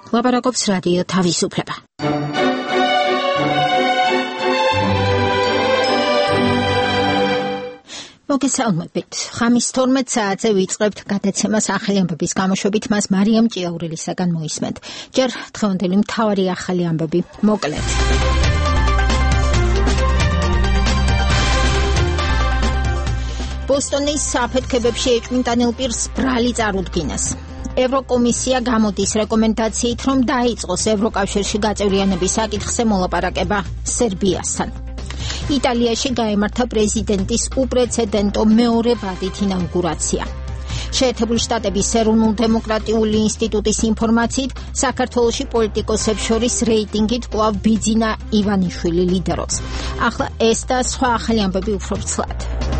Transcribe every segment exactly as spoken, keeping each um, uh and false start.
ლაპარაკობს რადიო თავისუფლება. მოგესალმებით. ხამის თორმეტ საათზე ვიწყებთ გადაცემას ახალი ამბების გამოშვებით, მას მარიამ ჭიაურელისაგან მოისმენთ. ჯერ დღევანდელი მთავარი ახალი ამბები მოკლედ. ბოსტონის საფეთქებებში ეჭვმიტანილ პირს ბრალი წარუდგინეს. ევროკომისია გამოდის რეკომენდაციით, რომ დაიწყოს ევროკავშირში გაწევრიანების საკითხზე მოლაპარაკება სერბიასთან. იტალიაში გაემართა პრეზიდენტის უპრეცედენტო მეორე ვადით ინაუგურაცია. შეერთებული შტატების ეროვნულ-დემოკრატიული ინსტიტუტის ინფორმაციით, საქართველოში პოლიტიკოსებს შორის რეიტინგით კვლავ ბიძინა ივანიშვილი ლიდერობს. ახლა ეს და სხვა ახალი ამბები უფრო ვრცლად.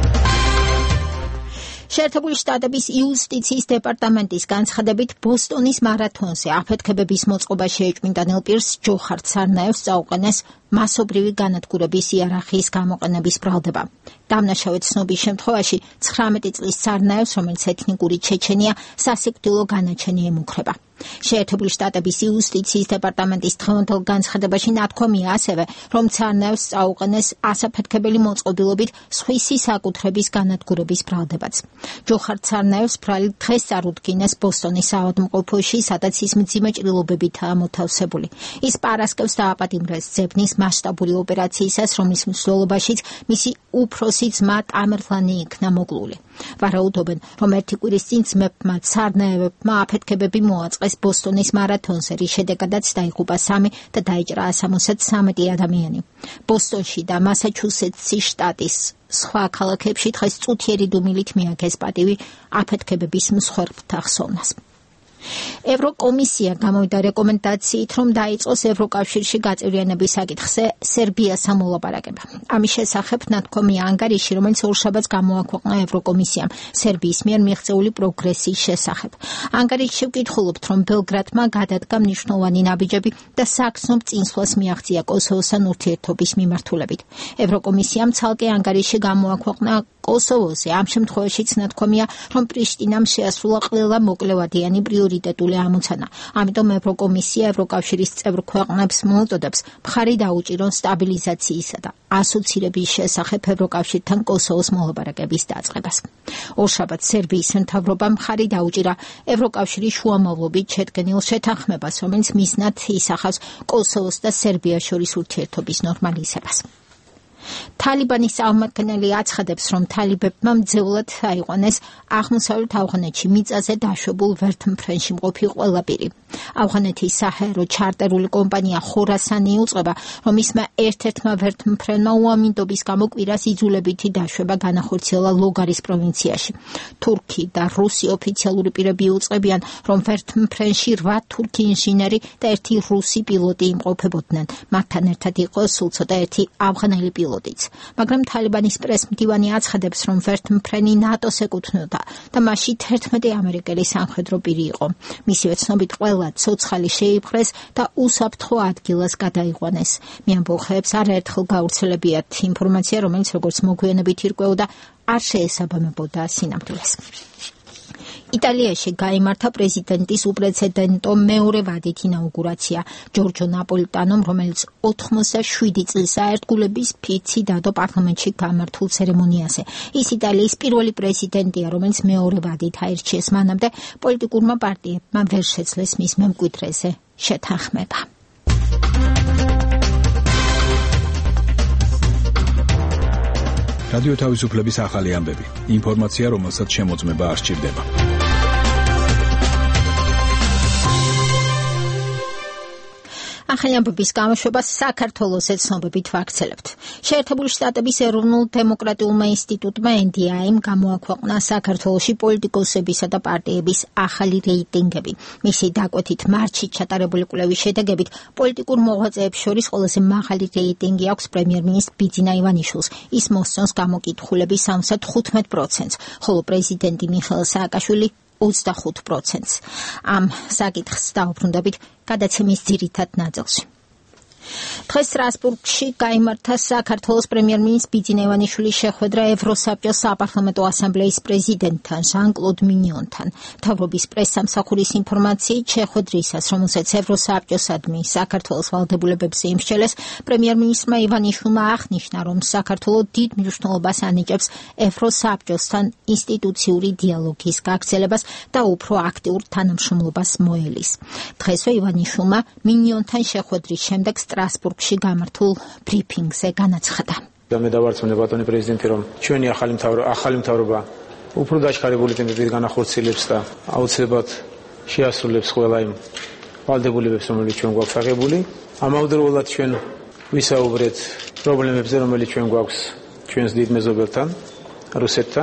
შეერთებული შტატების იუსტიციის დეპარტამენტის განცხადებით, ბოსტონის მარათონზე აფეთქებების მოწყობაში ეჭვმიტანილ პირს ჯოხარ ცარნაევს წაუყენეს მასობრივი განადგურების იარაღიის გამოყენების ბრალდება. დამნაშავე ცნობის შემთხვევაში ცხრამეტი წლის ცარნაევს, რომელიც ეთნიკური ჩეჩენია, სასიკვდილო განაჩენი ემუქრება. შეერთებული შტატების იუსტიციის დეპარტამენტის დღევანდელ განცხადებაში ნათქვამია ასევე, რომ ცარნაევს წაუყენეს ასაფეთქებელი მოწყობილობით სხვისი საკუთრების განადგურების ბრალდებაც. ჯოხარ ცარნაევს ბრალი დღეს წარუდგინეს ბოსტონის საავადმყოფოში, სადაც ის მძიმე ჭრილობებითაა მოთავსებული. ის პარასკევს დააპატიმრეს ძებნის მასშტაბური ოპერაციისას, რომლის მსვლელობაშიც მისი უფროსი ძმა ტამერლანი იქნა მოკლული. ვარაუდობენ, რომ ერთი კვირის წინ ძმებმა ცარნაევებმა აფეთქებები მოაწყეს ბოსტონის მარათონზე, რის შედეგადაც დაიღუპა სამი და დაიჭრა სამოცდამეტი ადამიანი. ბოსტონში და მასაჩუსეტსის შტატის სხვა ქალაქებში დღეს წუთიერი დუმილით მიაგეს პატივი აფეთქებების მსხვერპლთა ხსოვნას. ევროკომისია გამოვიდა რეკომენდაციით, რომ დაიწყოს ევროკავშირში გაწევრიანების საკითხზე სერბიასთან მოლაპარაკება. ამის შესახებ ნათქვამია ანგარიში, რომელიც ორშაბათს გამოაქვეყნა ევროკომისიამ სერბიის მიერ მიღწეული პროგრესის შესახებ. ანგარიშში ვკითხულობთ, რომ ბელგრადმა გადადგა მნიშვნელოვანი ნაბიჯები და საგრძნობ წინსვლას მიაღწია კოსოვოსთან ურთიერთობის მიმართულებით. ევროკომისიამ ცალკე ანგარიში გამოაქვეყნა კოსოვოზე. ამ შემთხვევაშიც ნათქვამია, რომ პრიშტინამ შეასრულა ყველა მოკლევადიანი პრიორიტეტული ამოცანა. ამიტომ ევროკომისია ევროკავშირის წევრ ქვეყნებს მოუწოდებს მხარი დაუჭირონ სტაბილიზაციისა და ასოცირების შესახებ ევროკავშირთან კოსოვოს მოლაპარაკების დაწყებას. ორშაბათს სერბიის მთავრობამ მხარი დაუჭირა ევროკავშირის შუამავლობით შედგენილ შეთანხმებას, რომელიც მიზნად ისახავს კოსოვოს და სერბიას შორის ურთიერთობის ნორმალიზებას. თალიბანის წარმომადგენელი აცხადებს, რომ თალიბებმა მძევლად აიყვანეს აღმოსავლეთ ავღანეთში მიწაზე დაშვებულ ვერტმფრენში მყოფი ყველა პირი. ავღანეთის საჰაერო ჩარტერული კომპანია ხორასანი იუწყება, რომ ისმა ერთ-ერთმა ვერტმფრენმა უამინდობის გამო კვირას იძულებითი დაშვება განახორციელა ლოგარის პროვინციაში. თურქი და რუსი ოფიციალური პირები იუწყებიან, რომ ვერტმფრენში რვა თურქი ინჟინერი და ერთი რუსი პილოტი იმყოფებოდნენ. მათთან ერთად იყო სულ ცოტა ერთი ავღანელი პილოტი. მაგრამ თალიბანის პრესმდივანი აცხადებს, რომ ვერტმფრენი ნატოს ეკუთვნოდა და მასში თერთმეტი ამერიკელი სამხედრო პირი იყო. მისივე ცნობით ყველა ცოცხალი შეიპყრეს და უსაფრთხო ადგილას გადაიყვანეს. მეამბოხეებს არაერთხელ გავრცელებიათ ინფორმაცია, რომელიც როგორც მოგვიანებით ირკვეოდა, არ შეესაბამებოდა სინამდვილეს. იტალიაში გაიმართა პრეზიდენტის უპრეცედენტო მეორე ვადით ინაუგურაცია. ჯორჯო ნაპოლიტანომ, რომელიც ოთხმოცდაშვიდი წლისა ერთგულების ფიცი დადო პარლამენტში გამართულ ცერემონიაზე. ის იტალიის პირველი პრეზიდენტია, რომელიც მეორე ვადით აირჩიეს. მანამდე პოლიტიკურმა პარტიებმა ვერ შეძლეს მის მემკვიდრეზე შეთანხმება. რადიო თავისუფლების ახალი ამბები. ინფორმაცია, რომელსაც შემოწმება არ სჭირდება. ახალი ამბების გამოშვებას საქართველოს ოცნებებით ვაქცელებთ. შეერთებული შტატების ეროვნულ-დემოკრატიულმა ინსტიტუტმა ენ დი აი-მ გამოაქვეყნა საქართველოში პოლიტიკოსებისა და პარტიების ახალი რეიტინგები. მისი დაკვეთით მარტში ჩატარებული კვლევის შედეგებით პოლიტიკურ მოღვაწეებს შორის ყველაზე მაღალი რეიტინგი აქვს პრემიერ-მინისტრ ბიძინა ივანიშვილს. ის მოსწონს გამოკითხულების ოცდახუთ პროცენტს, ხოლო პრეზიდენტი მიხეილ სააკაშვილი ოცდახუთ პროცენტს. ამ საკითხს დავუბრუნდებით გადაცემის ძირითად ნაწილში. დღეს სტრასბურგში გაიმართა საქართველოს პრემიერ-მინისტრის ბიძინა ივანიშვილის შეხვედრა ევროსაბჭოს საპარლამენტო ასამბლეის პრეზიდენტთან ჟან-კლოდ მინიონთან. მთავრობის პრესსამსახურის ინფორმაციით, შეხვედრისას, რომელსაც ევროსაბჭოსადმი საქართველოს ვალდებულებებზე იმსჯელეს, პრემიერ-მინისტრმა ივანიშვილმა აღნიშნა, რომ საქართველო დიდ მნიშვნელობას ანიჭებს ევროსაბჭოსთან ინსტიტუციური დიალოგის გაგრძელებას და უფრო აქტიურ თანამშრომლობას მოელის. დღესვე ივანიშვილმა მინიონთან შეხვედრის შემდეგ სტრასბურგში გამართულ ბრიფინგზე განაცხადა. მე დავარწმუნე ბატონი პრეზიდენტი, რომ ჩვენი ახალი მთავრობა, ახალი მთავრობა უფრო დაჩქარებული ტემპებით განახორციელებს და აუცილებლად შეასრულებს ყველა იმ ვალდებულებებს, რომელიც ჩვენ გვაქვს აღებული. ამავდროულად ჩვენ ვისაუბრეთ პრობლემებზე, რომელიც ჩვენ გვაქვს ჩვენს დიდ მეზობელთან, რუსეთთან.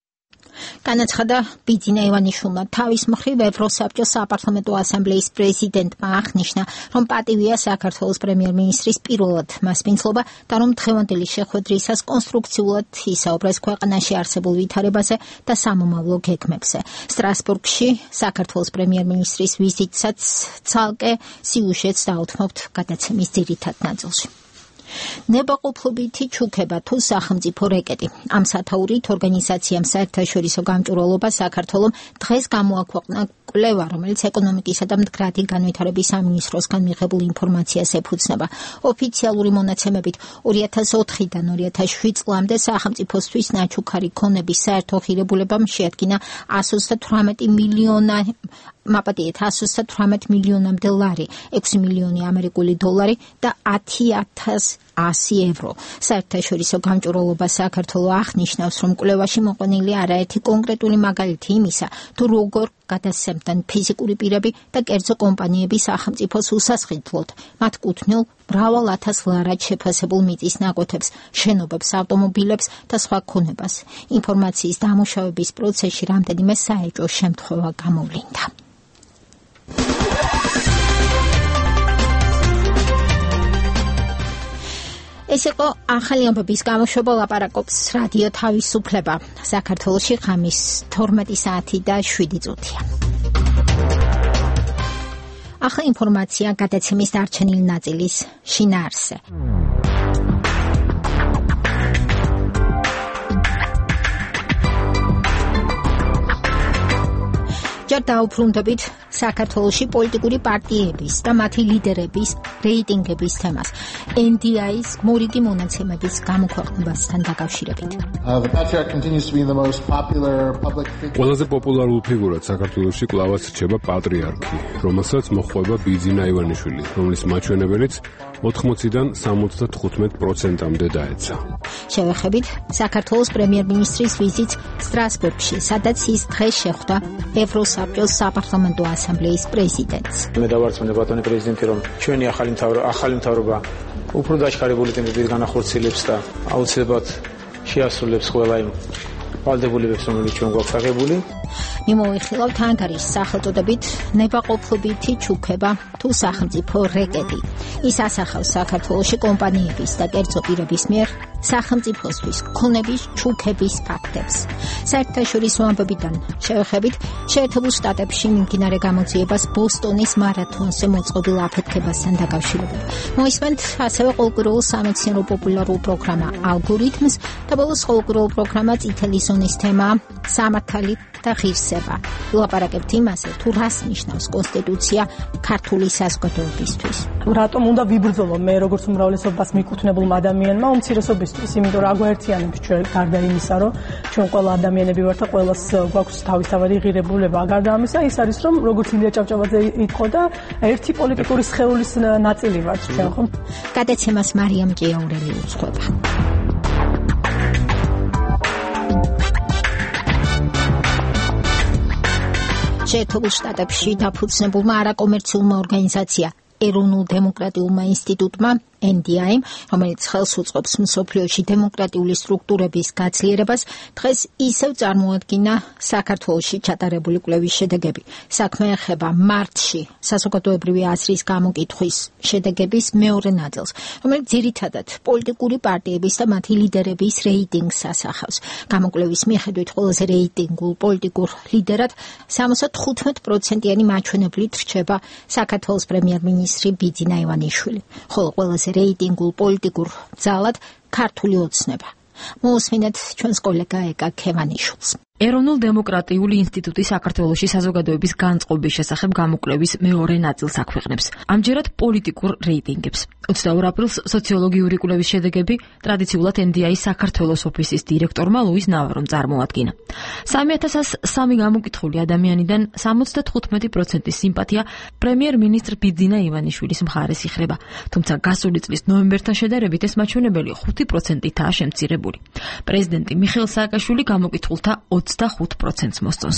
განაცხადა ბიძინა ივანიშვილმა. თავის მხრივ ევროსაბჭოს საპარლამენტო ასამბლეის პრეზიდენტმა აღნიშნა, რომ პატივია საქართველოს პრემიერ-მინისტრის პირველად მასპინძლობა და რომ დღევანდელი შეხვედრისას კონსტრუქციულად ისაუბრეს ქვეყანაში არსებულ ვითარებაზე და სამომავლო გეგმებზე. სტრასბურგში საქართველოს პრემიერ-მინისტრის ვიზიტსაც ცალკე სიუჟეტს დაუთმობთ გადაცემის ძირითად ნაწილში. ნებაყოფლობითი ჩუქება თუ სახელმწიფო რეკეტი. ამ სათაურით ორგანიზაციამ საერთაშორისო გამჭვირვალობა საქართველომ დღეს გამოაქვეყნა კვლევა, რომელიც ეკონომიკისა და მდგრადი განვითარების სამინისტროსგან მიღებულ ინფორმაციას ეფუძნება. ოფიციალური მონაცემებით ორი ათას ოთხიდან ორი ათას შვიდ წლამდე სახელმწიფოსთვის ნაჩუქარი ქონების საერთო ღირებულებამ შეადგინა εκατს ოცდათვრამეტი მილიონი მაპატიეთ εκατს ოცდათვრამეტ მილიონამდე ლარი, ექვსი მილიონი ამერიკული დოლარი და ათი ათას ასი ევრო. საერთაშორისო გამჭვირვალობა საქართველო აღნიშნავს, რომ კვლევაში მოყვანილი არაერთი კონკრეტული მაგალითი იმისა, თუ როგორ გადასცემდნენ ფიზიკური პირები და კერძო კომპანიები სახელმწიფოს უსასყიდლოდ მათ კუთვნილ მრავალ ათას ლარად შეფასებულ მიწის ნაკვეთებს, შენობებს, ავტომობილებს და სხვა ქონებას. ინფორმაციის დამუშავების პროცესში რამდენიმე საეჭვო შემთხვევა გამოვლინდა. ეს იყო ახალი ამბების გამოშვება, ლაპარაკობს რადიო თავისუფლება. საქართველოში ხამის თორმეტი საათი და შვიდი წუთია. ახალი ინფორმაცია გადაცემის დარჩენილი ნაწილის შინაარსზე. ჯერ დაუბრუნდებით საქართველოში პოლიტიკური პარტიების და მათი ლიდერების რეიტინგების თემას ენ დი აის მორიგი მონაცემების გამოქვეყნებასთან დაკავშირებით. ყველაზე პოპულარულ ფიგურად საქართველოში კვლავაც რჩება პატრიარქი, რომელსაც მოჰყვება ბიძინა ივანიშვილი, რომლის მაჩვენებელიც ოთხმოციდან სამოცდათხუთმეტ პროცენტამდე დაეცა. შევეხებით საქართველოს პრემიერ-მინისტრის ვიზიტს სტრასბურგში, სადაც ის დღეს შეხვდა ევროსაბჭოს საპარლამენტო ასამბლეის პრეზიდენტს. მე დავარწმუნე ბატონი პრეზიდენტი, რომ ჩვენი ახალი მთავრობა, ახალი მთავრობა უფრო დაჩქარებული ტემპებით განახორციელებს და აუცილებლად შეასრულებს ყველა იმ ვალდებულებებს, რომელიც ჩვენ გვაქვს აღებული. მიმოვიხილავთ ანგარიშს სახელწოდებით ნებაყოფლობითი ჩუქება თუ სახელმწიფო რეკეტი. ის ასახავს საქართველოში კომპანიების და კერძო პირების მიერ სახელმწიფოსთვის ქონების ჩუქების ფაქტებს. საერთაშორისო ამბებიდან შევეხებით, შეერთებულ შტატებში მიმდინარე გამოძიებას ბოსტონის მარათონზე მოწყობილ აფეთქებასთან დაკავშირებით. მოისმენთ ასევე ყოველკვირეულ სამეცნიერო პოპულარულ პროგრამა ალგორითმს და ბოლოს ყოველკვირეულ პროგრამა წითელი ზონის თემა სამართალი და ღირსება. ვლაპარაკებთ იმაზე, თუ რას ნიშნავს კონსტიტუცია ქართული საზოგადოებისთვის. რატომ უნდა ვიბრძოლო მე როგორც უმრავლესობას მიკუთვნებულმა ადამიანმა უმცირესობისთვის, იმიტომ რომ აგვაერთიანებს ჩვენ გარდა იმისა, რომ ჩვენ ყველა ადამიანები ვართ და ყველას გვაქვს თავისთავადი ღირებულება. გარდა ამისა, ის არის რომ როგორც ილია ჭავჭავაძე ითხოვდა, ერთი პოლიტიკური სხეულის ნაწილი ვართ ჩვენ, ხო? გადაცემას მარიამ ჭიაურელი უძღვება. შეერთებულ შტატებში დაფუძნებულმა არაკომერციულმა ორგანიზაცია ეროვნულ დემოკრატიულმა ინსტიტუტმა ენ დი აი, რომელიც ხელს უწყობს მსოფლიოში დემოკრატიული სტრუქტურების გაძლიერებას, დღეს ისევ წარმოადგინა საქართველოში ჩატარებული კვლევის შედეგები. საქმე ეხება მარტში საზოგადოებრივი აზრის გამოკითხვის შედეგების მეორე ნაწილს, რომელიც ძირითადად პოლიტიკური პარტიების და მათი ლიდერების რეიტინგს ასახავს. გამოკვლევის მიხედვით ყველაზე რეიტინგულ პოლიტიკურ ლიდერად სამოცდათხუთმეტ პროცენტიანი მაჩვენებლით რჩება საქართველოს პრემიერ-მინისტრი ბიძინა ივანიშვილი, ხოლო ყველაზე რეიტინგულ პოლიტიკურ ძალად ქართული ოცნება. მოусმინეთ ჩვენს კოლეგა ეკა ქევანიშვილს. ეროვნულ დემოკრატიული ინსტიტუტი საქართველოში საზოგადოების განწყობის შესახებ გამოკვლევის მეორე ნაწილს აქვეყნებს. ამჯერად პოლიტიკურ რეიტინგებს. ოცდაორ აპრილს სოციოლოგიური კვლევის შედეგები ტრადიციულად ენ დი აის საქართველოს ოფისის დირექტორმა ლუის ნავარომ წარმოადგინა. სამი ათას სამი გამოკითხული ადამიანიდან სამოცდათხუთმეტი პროცენტის სიმპათია პრემიერ-მინისტრ ბიძინა ივანიშვილის მხარეს იხრება, თუმცა გასული წლის ნოემბერთან შედარებით ეს მაჩვენებელი ხუთი პროცენტითაა შემცირებული. პრეზიდენტი მიხეილ სააკაშვილი გამოკითხულთა ოცდახუთ პროცენტს მოსწონს.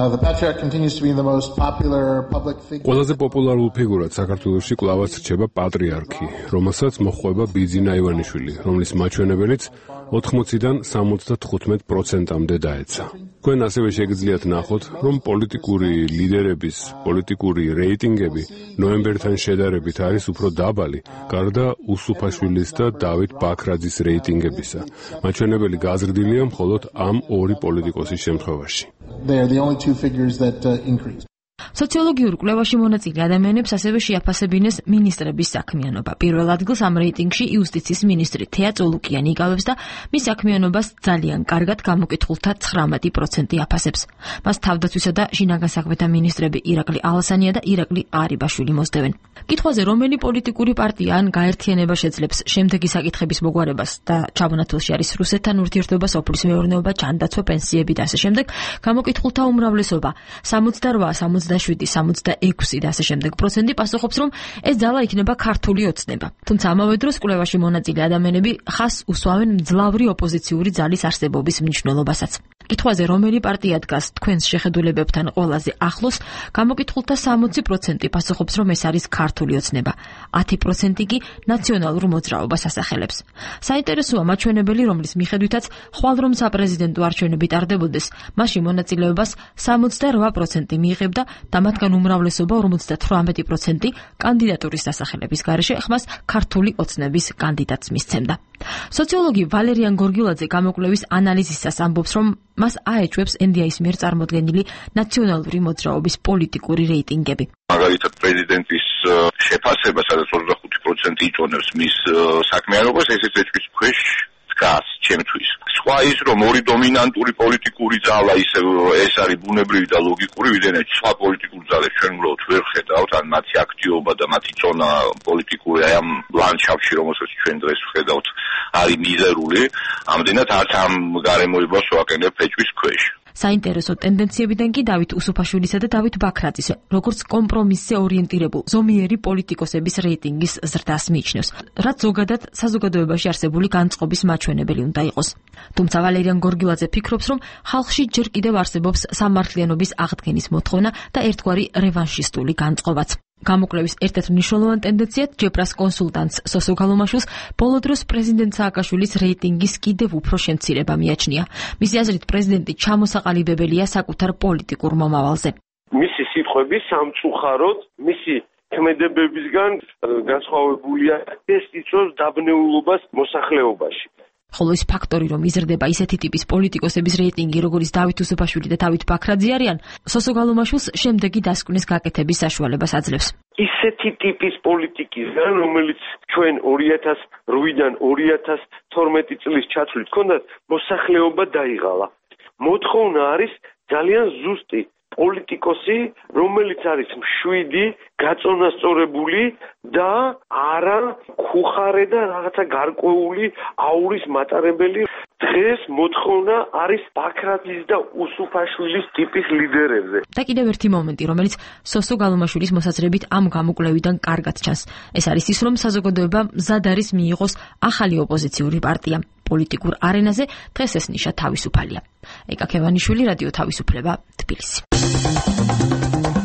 ყველაზე პოპულარულ ფიგურად საქართველოში კვლავაც რჩება პატრიარქი, რომელსაც მოჰყვება ბიძინა ივანიშვილი, რომლის მაჩვენებელიც ოთხმოციდან სამოცდათხუთმეტ პროცენტამდე დაეცა. თქვენ ასევე შეგიძლიათ ნახოთ, რომ პოლიტიკური ლიდერების პოლიტიკური რეიტინგები ნოემბერთან შედარებით არის უფრო დაბალი, გარდა უსუფაშვილის და დავით ბაქრაძის რეიტინგებისა. მაჩვენებელი გაზრდილია მხოლოდ ამ ორი პოლიტიკოსის შემთხვევაში. They are the only two figures that uh, increase. სოციოლოგიურ კვლევაში მონაწილე ადამიანებს ასევე შეაფასებინეს მინისტრების საქმიანობა. პირველ ადგილს ამ რეიტინგში იუსტიციის მინისტრი თეა წოლუკიანი იკავებს და მის საქმიანობას ძალიან კარგად გამოკითხულთა ცხრამეტი პროცენტი აფასებს. მას თავდაცვისა და შინაგან საქმეთა მინისტრები ირაკლი ალასანია და ირაკლი ყარიბაშვილი მოსდევენ. კითხვაზე რომელი პოლიტიკური პარტია ან გაერთიანება შეძლებს შემდეგი საკითხების მოგვარებას და ჩაბონათილში არის რუსეთთან ურთიერთობა, სოფლის მეურნეობა, ჯანდაცვა, პენსიები და ასე შემდეგ, გამოკითხულთა უმრავლესობა სამოცდარვა სამოცდაშვიდი სამოცდაექვსი და ასე შემდეგ პროცენტი პასუხობს, რომ ეს ძალა იქნება ქართული ოცნება. თუმცა ამავე დროს კვლევაში მონაწილე ადამიანები ხაზს უსვამენ მძლავრი ოპოზიციური ძალის არსებობის მნიშვნელობასაც. კითხვაზე რომელი პარტია დგას თქვენს შეხედულებებთან ყველაზე ახლოს, გამოკითხულთა სამოცი პროცენტი პასუხობს, რომ ეს არის ქართული ოცნება. ათი პროცენტი კი ნაციონალურ მოძრაობას ასახელებს. საინტერესოა მაჩვენებელი, რომლის მიხედვითაც ხვალ რომ საპრეზიდენტო არჩევნები ტარდებოდეს, მასში მონაწილეობას სამოცდარვა პროცენტი მიიღებდა და მათგან უმრავლესობა ორმოცდათვრამეტი პროცენტი კანდიდატურის დასახელების გარეშე ხმას ქართული ოცნების კანდიდატს მისცემდა. სოციოლოგი ვალერიან გორგილაძე გამოკვლევის ანალიზისას ამბობს, რომ მას აეჭვებს ენ დი აის მიერ წარმოდგენილი ნაციონალური მოძრაობის პოლიტიკური რეიტინგები. მაგალითად პრეზიდენტის შეფასება, სადაც ოცდახუთი პროცენტი იწონებს მის საქმიანობას, ესეც ეჭვის ქვეშ დგას ჩემთვის. სხვა ის, რომ ორი დომინანტური პოლიტიკური ძალა ისე ეს არის ბუნებრივი და ლოგიკური, ვიდრე სხვა პოლიტიკურ ძალებს ჩვენ უბრალოდ ვერ ხედავთ, ან მათი აქტივობა და მათი წონა პოლიტიკური აი ამ ლანდშაფტში, რომელსაც ჩვენ დღეს ვხედავთ, არის მიზერული. ამდენად არც ამ გარემოებას ვაკენებ ეჭვის ქვეშ. საინტერესო ტენდენციებიდან კი დავით უსუფაშვილისა და დავით ბაქრაძის, როგორც კომპრომისზე ორიენტირებულ ზომიერი პოლიტიკოსების რეიტინგის ზრდას მიიჩნევს, რაც ზოგადად საზოგადოებაში არსებული განწყობის მაჩვენებელი უნდა იყოს. თუმცა ვალერიან გორგილაძე ფიქრობს, რომ ხალხში ჯერ კიდევ არსებობს სამართლიანობის აღდგენის მოთხოვნა და ერთგვარი რევანშისტული განწყობაც. გამოკვლევის ერთ-ერთ მნიშვნელოვან ტენდენციად ჯეპრას კონსულტანტს სოსო გალომაშვილს ბოლო დროს პრეზიდენტ სააკაშვილის რეიტინგის კიდევ უფრო შემცირება მიაჩნია. მისი აზრით, პრეზიდენტი ჩამოსაყალიბებელია საკუთარ პოლიტიკურ მომავალზე. მისი სიტყვები სამწუხაროდ მისი ქმედებებისგან განსხვავებულია, ეს იწვევს დაბნეულობას მოსახლეობაში. ხოლო ის ფაქტორი, რომ იზრდება ისეთი ტიპის პოლიტიკოსების რეიტინგი, როგორც დავით უსუფაშვილი და დავით ბაქრაძე არიან, სოსო გალომაშვილს შემდეგი დასკვნის გაკეთების საშუალებას აძლევს. ისეთი ტიპის პოლიტიკისგან, რომელიც ჩვენ ორი ათას რვიდან ორი ათას თორმეტი წლის ჩათვლით ჰქონდათ, მოსახლეობა დაიღალა. მოთხოვნა არის ძალიან ზუსტი პოლიტიკოსი, რომელიც არის მშვიდი, გაწონასწორებული და არა ხუხარე და რაღაცა გარკვეული აურის მატარებელი. დღეს მოთხოვნა არის ბაქრაძის და უსუფაშვილის ტიპის ლიდერებზე. და კიდევ ერთი მომენტი, რომელიც სოსო გალომაშვილის მოსაზრებით ამ გამოკვლევიდან კარგად ჩანს. ეს არის ის, რომ საზოგადოება მზად არის მიიღოს ახალი ოპოზიციური პარტია. პოლიტიკურ არენაზე დღეს ეს ნიშა თავისუფალია. ეკა ქევანიშვილი, რადიო თავისუფლება, თბილისი.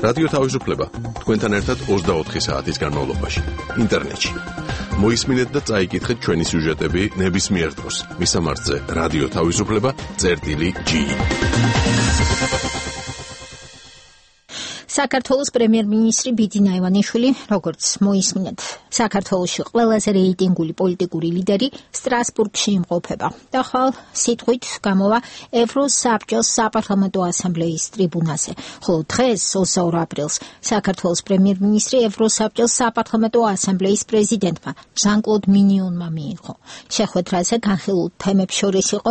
რადიო თავისუფლება თქვენთან ერთად ოცდაოთხი საათის განმავლობაში ინტერნეტში. მოისმინეთ და წაიკითხეთ ჩვენი სიუჟეტები ნებისმიერ დროს. მისამართზე რადიო თავისუფლება წერტილი ჯი. საქართველოს პრემიერ-მინისტრი ბიძინა ივანიშვილი, როგორც მოისმინეთ, საქართველოში ყველაზე რეიტინგული პოლიტიკური ლიდერი სტრასბურგში იმყოფება. და ხვალ სიტყვით გამოვა ევროსაბჭოს საპარლამენტო ასამბლეის ტრიბუნაზე. ხოლო დღეს, ოცდაორ აპრილს, საქართველოს პრემიერ-მინისტრი ევროსაბჭოს საპარლამენტო ასამბლეის პრეზიდენტმა ჟან-კლოდ მინიონმა მიიღო. შეხვედრაზე განხილულ თემებს შორის იყო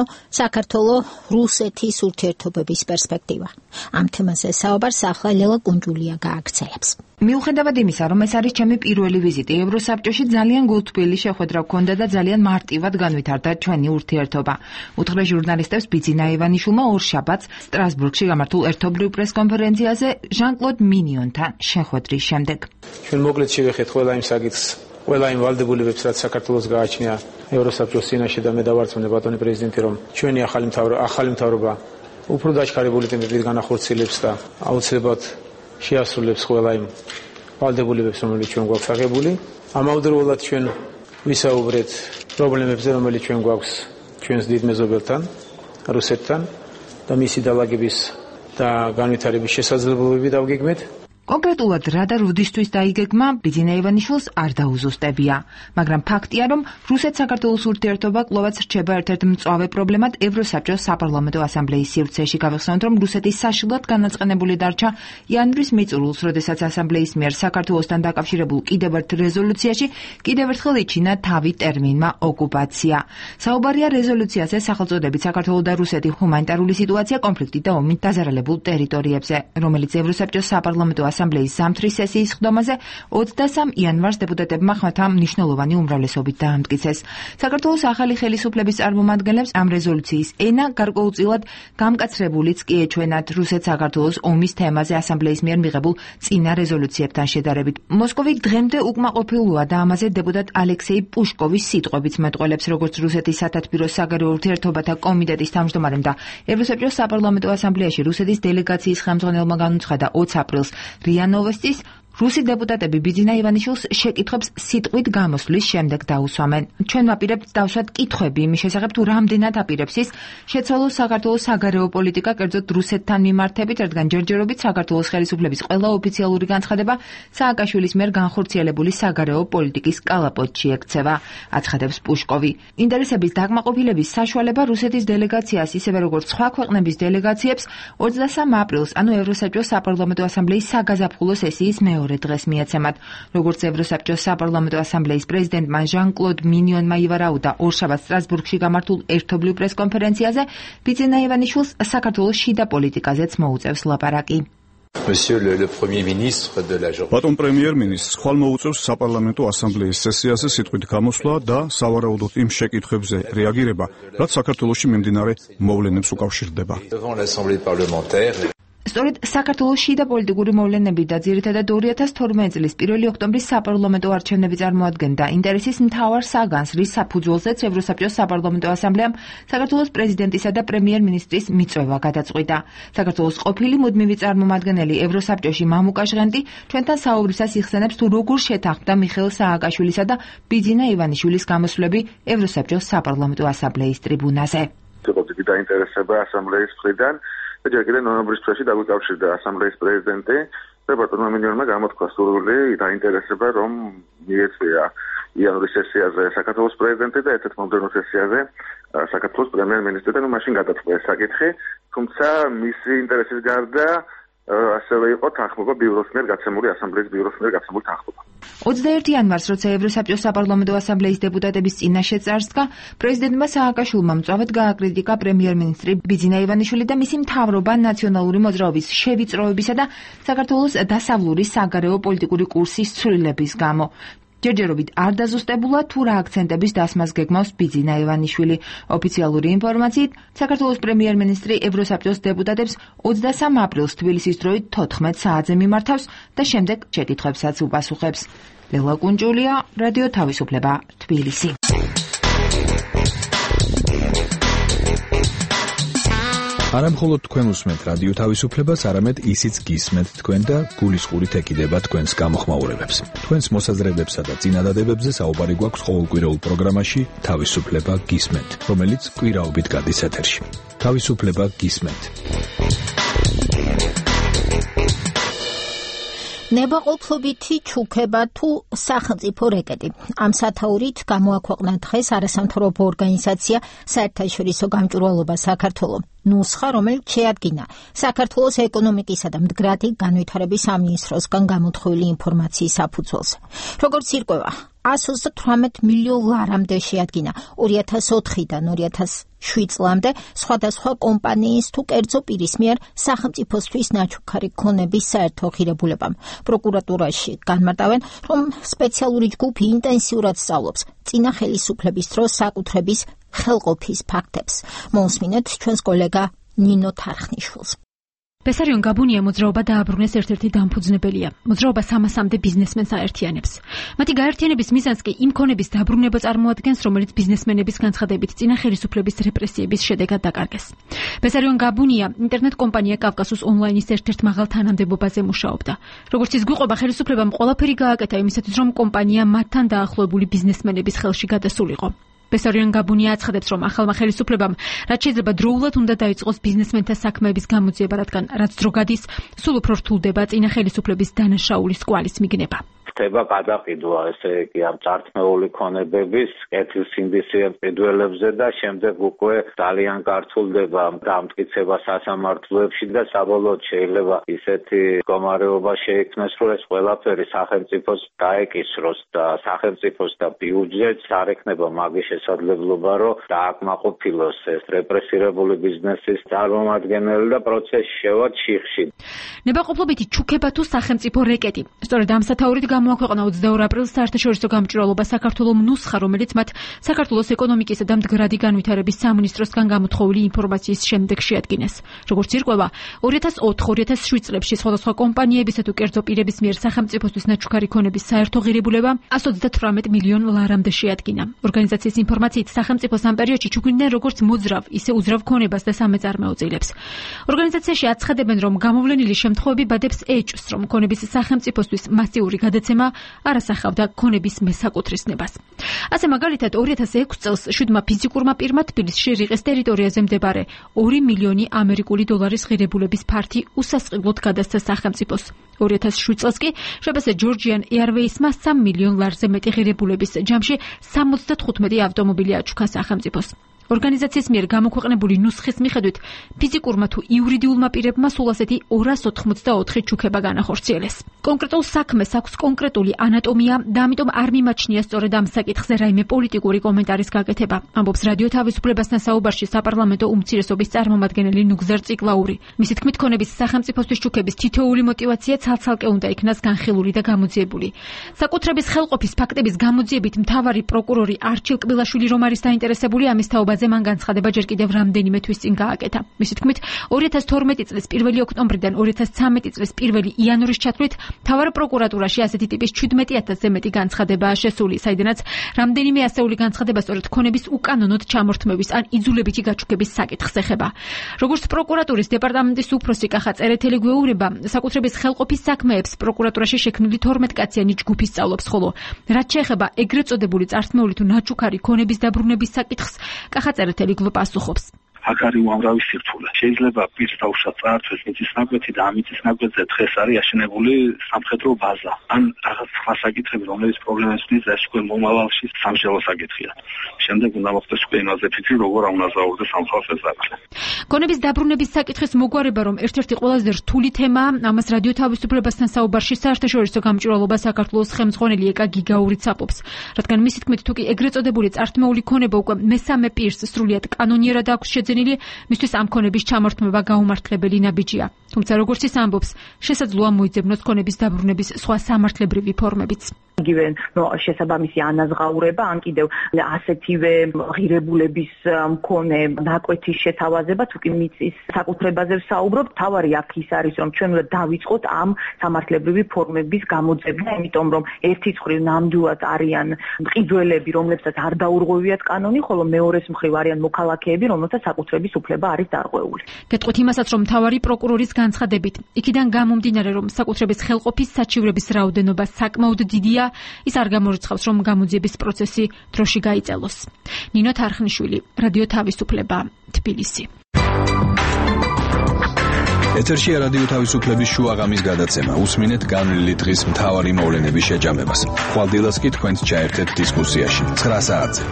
საქართველო-რუსეთის ურთიერთობების პერსპექტივა. ამ თემაზე საუბარს ახლა ლელა კუნჯულია გააგრძელებს. მიუხედავად იმისა, რომ ეს არის ჩემი პირველი ვიზიტი ევროსაბჭოში, ძალიან გულთბილი შეხვედრა გქონდა და ძალიან მარტივად განვითარდა ჩვენი ურთიერთობა. უთხრა ჟურნალისტებს ბიძინა ივანიშვილმა ორშაბათს სტრასბურგში გამართულ ერთობლივ პრესკონფერენციაზე ჟან-კლოდ მინიონთან შეხვედრის შემდეგ. ჩვენ მოკლედ შევეხეთ ყველა იმ საკითხს, ყველა იმ ვალდებულებებს, რაც საქართველოს გააჩნია ევროსაბჭოს წინაშე და მე დავარწმუნე ბატონი პრეზიდენტი, რომ ჩვენი ახალი მთავრობა, ახალი მთავრობა უფრო დაჩქარებული ტემპებით განახორციელებს და აუცილებლად შეასრულებს ყველა იმ ვალდებულებებს, რომელიც ჩვენ გვაქვს აღებული. ამავდროულად ჩვენ ვისაუბრეთ პრობლემებზე, რომელიც ჩვენ გვაქვს ჩვენს დიდ მეზობელთან, რუსეთთან და მისი დალაგების და განვითარების შესაძლებლობები დავგეგმეთ. კონკრეტულად რა და როდისთვის დაიგეგმა ბიძინა ივანიშვილს არ დაუზუსტებია, მაგრამ ფაქტია, რომ რუსეთ-საქართველოს ურთიერთობა კვლავაც რჩება ერთ-ერთ მწვავე პრობლემად ევროსაბჭოს საპარლამენტო ასამბლეის სივრცეში. გავიხსენოთ, რომ რუსეთი საშინლად განაწყენებული დარჩა იანვრის მიწურულს, როდესაც ასამბლეის მიერ საქართველოსთან დაკავშირებულ კიდევ ერთ რეზოლუციაში კიდევ ერთხელ იჩინა თავი ტერმინმა ოკუპაცია. საუბარია რეზოლუციაზე სახელწოდებით საქართველოს და რუსეთის ჰუმანიტარული სიტუაცია, კონფლიქტი და ომით დაზარალებულ ტერიტორიებზე, რომელიც ევროსაბჭოს საპარლამენტო ასამბლეის ზამთრის სესიის ხდომაზე ოცდასამ იანვარს დეპუტატებმა ხმათა მნიშვნელოვანი უმრავლესობით დაამტკიცეს. საქართველოს ახალი ხელისუფლების წარმომადგენლებს ამ რეზოლუციის ენა გარკვეულწილად გამკაცრებულიც კი ეჩვენათ რუსეთ-საქართველოს ომის თემაზე ასამბლეის მიერ მიღებულ წინა რეზოლუციებთან შედარებით. მოსკოვი დღემდე უკმაყოფილოა და ამაზე დეპუტატ ალექსეი პუშკოვის სიტყვებით მეტყველებს, როგორც რუსეთის სათათბირო საგარეო ურთიერთობათა კომიტეტის თავმჯდომარემ და ევროსაბჭოს საპარლამენტო ასამბლეაში რუსეთის დელეგაციის ხელმძღვანელმა განუცხადა ოცი აპრილს რია ნოვესტის, რუსი დეპუტატები ბიძინა ივანიშვილს შეკითხვებს სიტყვით გამოსვლის შემდეგ დაუსვამენ. ჩვენ ვაპირებთ დავსვათ კითხვები იმის შესახებ, თუ რამდენად აპირებს ის შეცვალოს საქართველოს საგარეო პოლიტიკა, კერძოდ რუსეთთან მიმართებით, რადგან ჯერჯერობით საქართველოს ხელისუფლების ყველა ოფიციალური განცხადება სააკაშვილის მიერ განხორციელებული საგარეო პოლიტიკის კალაპოტში ექცევა, აცხადებს პუშკოვი. ინტერესების დაკმაყოფილების საშუალება რუსეთის დელეგაციას, ისევე როგორც სხვა ქვეყნების დელეგაციებს, ოცდასამ აპრილს, ანუ ევროსაბჭოს საპარლამენტო ასამბლეის საგაზაფხულო სესიის მეორე დღეს მიეცემათ. როგორც ევროსაბჭოს საპარლამენტო ასამბლეის პრეზიდენტმა ჟან-კლოდ მინიონმა ივარაუდა ორშაბათს სტრასბურგში გამართულ ერთობლივ პრესკონფერენციაზე, ბიძინა ივანიშვილს საქართველოს შიდა პოლიტიკაზეც მოუწევს ლაპარაკი. ბატონ პრემიერ-მინისტრს ხვალ მოუწევს საპარლამენტო ასამბლეის სესიაზე სიტყვით გამოსვლა და სავარაუდოდ იმ შეკითხვებზე რეაგირება, რაც საქართველოში მიმდინარე მოვლენებს უკავშირდება. სწორედ საქართველოს შიდა პოლიტიკური მოვლენები და ძირითადად ორი ათას თორმეტი წლის პირველი ოქტომბრის საპარლამენტო არჩევნები წარმოადგენდა ინტერესის მთავარ საგანს, რის საფუძველზეც ევროსაბჭოს საპარლამენტო ასამბლეამ საქართველოს პრეზიდენტისა და პრემიერ-მინისტრის მიწვევა გადაწყვიტა. საქართველოს ყოფილი მუდმივი წარმომადგენელი ევროსაბჭოში მამუკა ჟღენტი ჩვენთან საუბრისას იხსენებს, თუ როგორ შეთანხმდა მიხეილ სააკაშვილისა და ბიძინა ივანიშვილის გამოსვლები ევროსაბჭოს საპარლამენტო ასამბლეის ტრიბუნაზე. დიდი დაინტერესება ასამბლეის მხრიდან. ჯერ კიდევ ნოემბრის თვეში დაგვიკავშირდა ასამბლეის პრეზიდენტი და ბატონმა მინიონმა გამოთქვა სურვილი დაინტერესება, რომ მიეწვია იანვრის სესიაზე საქართველოს პრეზიდენტი და ერთ-ერთ მომდევნო სესიაზე საქართველოს პრემიერ-მინისტრი და ნუ მაშინ გადაწყდა ეს საკითხი, თუმცა მისი ინტერესის გარდა ასევე იყო თანხმობა ბიუროს მიერ გაცემული ასამბლეის ბიუროს მიერ გაცემული თანხმობა. ოცდაერთი იანვარს, როცა ევროსაბჭოს საპარლამენტო ასამბლეის დეპუტატების წინაშე წარსდგა, პრეზიდენტმა სააკაშვილმა მწვავედ გააკრიტიკა პრემიერ-მინისტრი ბიძინა ივანიშვილი და მისი მთავრობა ნაციონალური მოძრაობის შევიწროებისა და საქართველოს დასავლური საგარეო პოლიტიკური კურსის ცვლილების გამო. ჯერჯერობით არ დაზუსტებულა თუ რა აქცენტების დასმას გეგმავს ბიძინა ივანიშვილი. ოფიციალური ინფორმაციით, საქართველოს პრემიერ-მინისტრი ევროსაბჭოს დეპუტატებს ოცდასამ აპრილს თბილისის დროით თოთხმეტ საათზე მიმართავს და შემდეგ შეკითხვებსაც უპასუხებს. ლელა კუნჯულია, რადიო თავისუფლება, თბილისი. არა მხოლოდ თქვენ უსმენთ რადიო თავისუფლებას, არამედ ისიც გისმენთ თქვენ და გულისხმობით ეკიდება თქვენს გამოხმაურებებს. თქვენს მოსაზრებებსა და წინადადებებზე საუბარი გვაქვს ყოველკვირეულ პროგრამაში თავისუფლება გისმენთ, რომელიც კვირაობით გადის ეთერში. თავისუფლება გისმენთ. ნებაყოფლობითი ჩუქება თუ სახელმწიფო რეკეტი. ამ სათაურით გამოაქვეყნა დღეს არასამთავრობო ორგანიზაცია საერთაშორისო გამჭვირვალობა საქართველოს ნუსხა, რომელიც შეადგინა საქართველოს ეკონომიკისა და მდგრადი განვითარების სამინისტროსგან გამოთხოვილი ინფორმაციის საფუძველზე. როგორც ირკვევა, εκατს ოცდათვრამეტ მილიონ ლარამდე შეადგინა ორი ათას ოთხიდან ორი ათას შვიდ წლამდე სხვადასხვა კომპანიის თუ კერძო პირის მიერ სახელმწიფოსთვის ნაჩუქარი ქონების საერთო ღირებულებამ. პროკურატურაში განმარტავენ, რომ სპეციალური ჯგუფი ინტენსიურად სწავლობს წინა ხელისუფლების დროს საკუთრების ხელყოფის ფაქტებს. მოусმინეთ ჩვენს კოლეგა ნინო თარხნიშვილს. ბესარიონ გაბუნია მოძრაობა დააბრუნეს ერთ-ერთი დამფუძნებელია. მოძრაობა სამასამდე ბიზნესმენს აერთიანებს. მათი გაერთიანების მიზანს კი იმ ქონების დაბრუნება წარმოადგენს, რომელიც ბიზნესმენების განცხადებით წინა ხელისუფლების რეპრესიების შედეგად დაკარგეს. ბესარიონ გაბუნია ინტერნეტ კომპანია კავკასუს ონლაინის ერთ-ერთ მაღალ თანამდებობაზე მუშაობდა. როგორც ის გვიყვება, ხელისუფლებამ ყველაფერი გააკეთა იმისათვის, რომ კომპანია მათთან დაახლოებული ბიზნესმენების ხელში გადასულიყო. ბესარიონ გაბუნია აცხადებს, რომ ახალმა ხელისუფლებამ რაც შეიძლება დროულად უნდა დაიწყოს ბიზნესმენთა საქმეების გამოძიება, რადგან რაც დრო გადის, სულ უფრო რთულდება წინა ხელისუფლების დანაშაულის კვალის მიგნება. ხდება გადაყიდვა ესე იგი ამ წართმეული ქონებების კეთილ სინდისიან პირველებზე და შემდეგ უკვე ძალიან გართულდება დამტკიცება სასამართლოებში და საბოლოოდ შეიძლება ისეთი მდგომარეობა შეიქმნას, რომ ეს ყველაფერი სახელმწიფოს დაეკისროს და სახელმწიფოს და ბიუჯეტს არ ექნება მაგის შესაძლებლობა, რომ დააკმაყოფილოს ეს რეპრესირებული ბიზნესის წარმომადგენელი და პროცესი შევა ჩიხში. ნებაყოფლობითი ჩუქება თუ სახელმწიფო რეკეტი. სწორედ ამ სათაურით გამოაქვეყნა ოცდაორ აპრილს საერთაშორისო გამჭვირვალობა საქართველოს ნუსხა, რომელიც მათ საქართველოს ეკონომიკისა და მდგრადი განვითარების სამინისტროსგან გამოთხოვილი ინფორმაციის შემდეგ შეადგინეს. როგორც ირკვევა, ორი ათას ოთხ ორი ათას შვიდ წლებში სხვადასხვა კომპანიებისა თუ კერძო პირების მიერ სახელმწიფოსთვის ნაჩუქარი ქონების საერთო ღირებულება εκατს ოცდათვრამეტ მილიონ ლარამდე შეადგინა. ორგანიზაციის ინფორმაციით სახელმწიფოს ამ პერიოდში ჩუქნიდნენ როგორც მოძრავ, ისე უძრავ ქონებას და სამეწარმეო წილებს. ორგანიზაციაში აცხადებენ, რომ გამოვლენილი შემთხვევები ბადებს ეჭვს, რომ ქონების სახელმწიფოსთვის მასიური გადაცემა არ ასახავდა ქონების მესაკუთრისნებას. ასე მაგალითად ორი ათას ექვსი წელს შვიდმა ფიზიკურმა პირმა თბილისში რიყის ტერიტორიაზე მდებარე ორი მილიონი ამერიკული დოლარის ღირებულების ფართი უსასყიდლოდ გადასცა სახელმწიფოს. ორი ათას შვიდ წელს კი შებასე ჯორჯიან ეარვეისმა სამ მილიონ ლარზე მეტი ღირებულების ჯამში სამოცდათხუთმეტი ავტომობილი აჩუქა სახელმწიფოს. ორგანიზაციის მიერ გამოქვეყნებული ნუსხის მიხედვით ფიზიკურმა თუ იურიდიულმა პირებმა სულ ასეთი ორას ოთხმოცდაოთხი ჩუქება განახორციელეს. კონკრეტულ საქმეს აქვს კონკრეტული ანატომია და ამიტომ არ მიმაჩნია სწორედ ამ საკითხზე რაიმე პოლიტიკური კომენტარის გაკეთება, ამბობს რადიო თავისუფლებასთან საუბარში საპარლამენტო უმცირესობის წარმომადგენელი ნუგზარ ციკლაური. მისი თქმით, ქონების სახელმწიფოსთვის ჩუქების თითოეული мотиваცია ცალ-ცალკე უნდა იქნას განხილული და გამოძიებული. საკუთრების ხელყოფის ფაქტების გამოძიებით მთავარი პროკურორი არჩილ კბილაშვილი რომ არის დაინტერესებული ამის თაობაზე, მან განცხადება ჯერ კიდევ რამდენიმე თვის წინ გააკეთა. მისი თქმით, ორი ათას თორმეტი წლის პირველი ოქტომბრიდან ორი ათას ცხრამეტი წლის პირველი იანვრის ჩათვლით მთავარ პროკურატურაში ასეთი ტიპის შვიდმეტი ათასზე მეტი განცხადებაა შესული, საიდანაც რამდენიმე ასეული განცხადება სწორედ ქონების უკანონოდ ჩამორთმევის ან იძულებითი გაჩუქების საკითხს ეხება. როგორც პროკურატურის დეპარტამენტის უფროსი კახა წერეთელი გვეუბნება, საკუთრების ხელყოფის საქმეებს პროკურატურაში შექმნილი თორმეტკაციანი ჯგუფი სწავლობს, ხოლო რაც შეეხება ეგრეთ წოდებული წართმეული თუ ნაჩუქარი ქონების დაბრუნების საკითხს, კახა წერეთელი გვპასუხობს. აქ არის უამრავი სირთულე. შეიძლება პირს დაუშვათ წარწერის მიწის ნაკვეთი და ამ მიწის ნაკვეთზე დღეს არის აშენებული სამხედრო ბაზა. ან რაღაც სხვა საკითხები, რომელიც პრობლემებს ნიშნავს, ეს უკვე მომავალში სამშობლო საკითხია. შემდეგ უნდა მოხდეს უკვე იმაზე ფიქრი, როგორ აუნაზაურდეს ამ ხალხს ეს საკითხი. ქონების დაბრუნების საკითხის მოგვარება, რომ ერთ-ერთი ყველაზე რთული თემაა, ამას რადიო თავისუფლებასთან საუბარში საერთაშორისო გამჭვირვალობა საქართველოს ხელმძღვანელი ეკა გიგაურიც აპობს. რადგან მისი თქმით, თუ კი ეგრეთ წოდებული წართმეული ქონება უკვე მესამე პირს სრულიად კანონიერად აქვს შეძენილი, მისთვის ამ ქონების ჩამორთმევა გაუმართლებელი ნაბიჯია. თუმცა როგორც ის ამბობს, შესაძლოა მოიძებნოს ქონების დაბრუნების სხვა სამართლებრივი ფორმებიც. იგივე შესაბამისი ანაზღაურება, ან კიდევ ასეთივე ღირებულების მქონე ნაკვეთის შეთავაზება, თუ კი მიწის საკუთრებაზე ვსაუბრობ, თავარი აქ ის არის, რომ ჩვენ უნდა დავიწყოთ ამ სამართლებრივი ფორმების გამოძებნა, იმიტომ რომ ერთის მხრივ ნამდვილად არიან მყიდველები, რომლებსაც არ დაურღვევიათ კანონი, ხოლო მეორეს მხრივ არიან მოქალაქეები, რომელთაც საკუთრების უფლება არის დარღვეული. გეტყვით იმასაც, რომ მთავარი პროკურორის განცხადებით, იქიდან გამომდინარე, რომ საკუთრების ხელყოფის საჩივრების რაოდენობა საკმაოდ დიდია, ის არ გამორიცხავს, რომ გამოძიების პროცესი დროში გაიწელოს. ნინო თარხნიშვილი, რადიო თავისუფლება, თბილისი. ეთერშია რადიო თავისუფლების შუაღამის გადაცემა. უსმინეთ განვლილი დღის მთავარი მოვლენების შეჯამებას. ხვალდილას კი თქვენს ჩაერთეთ დისკუსიაში. ცხრა საათზე.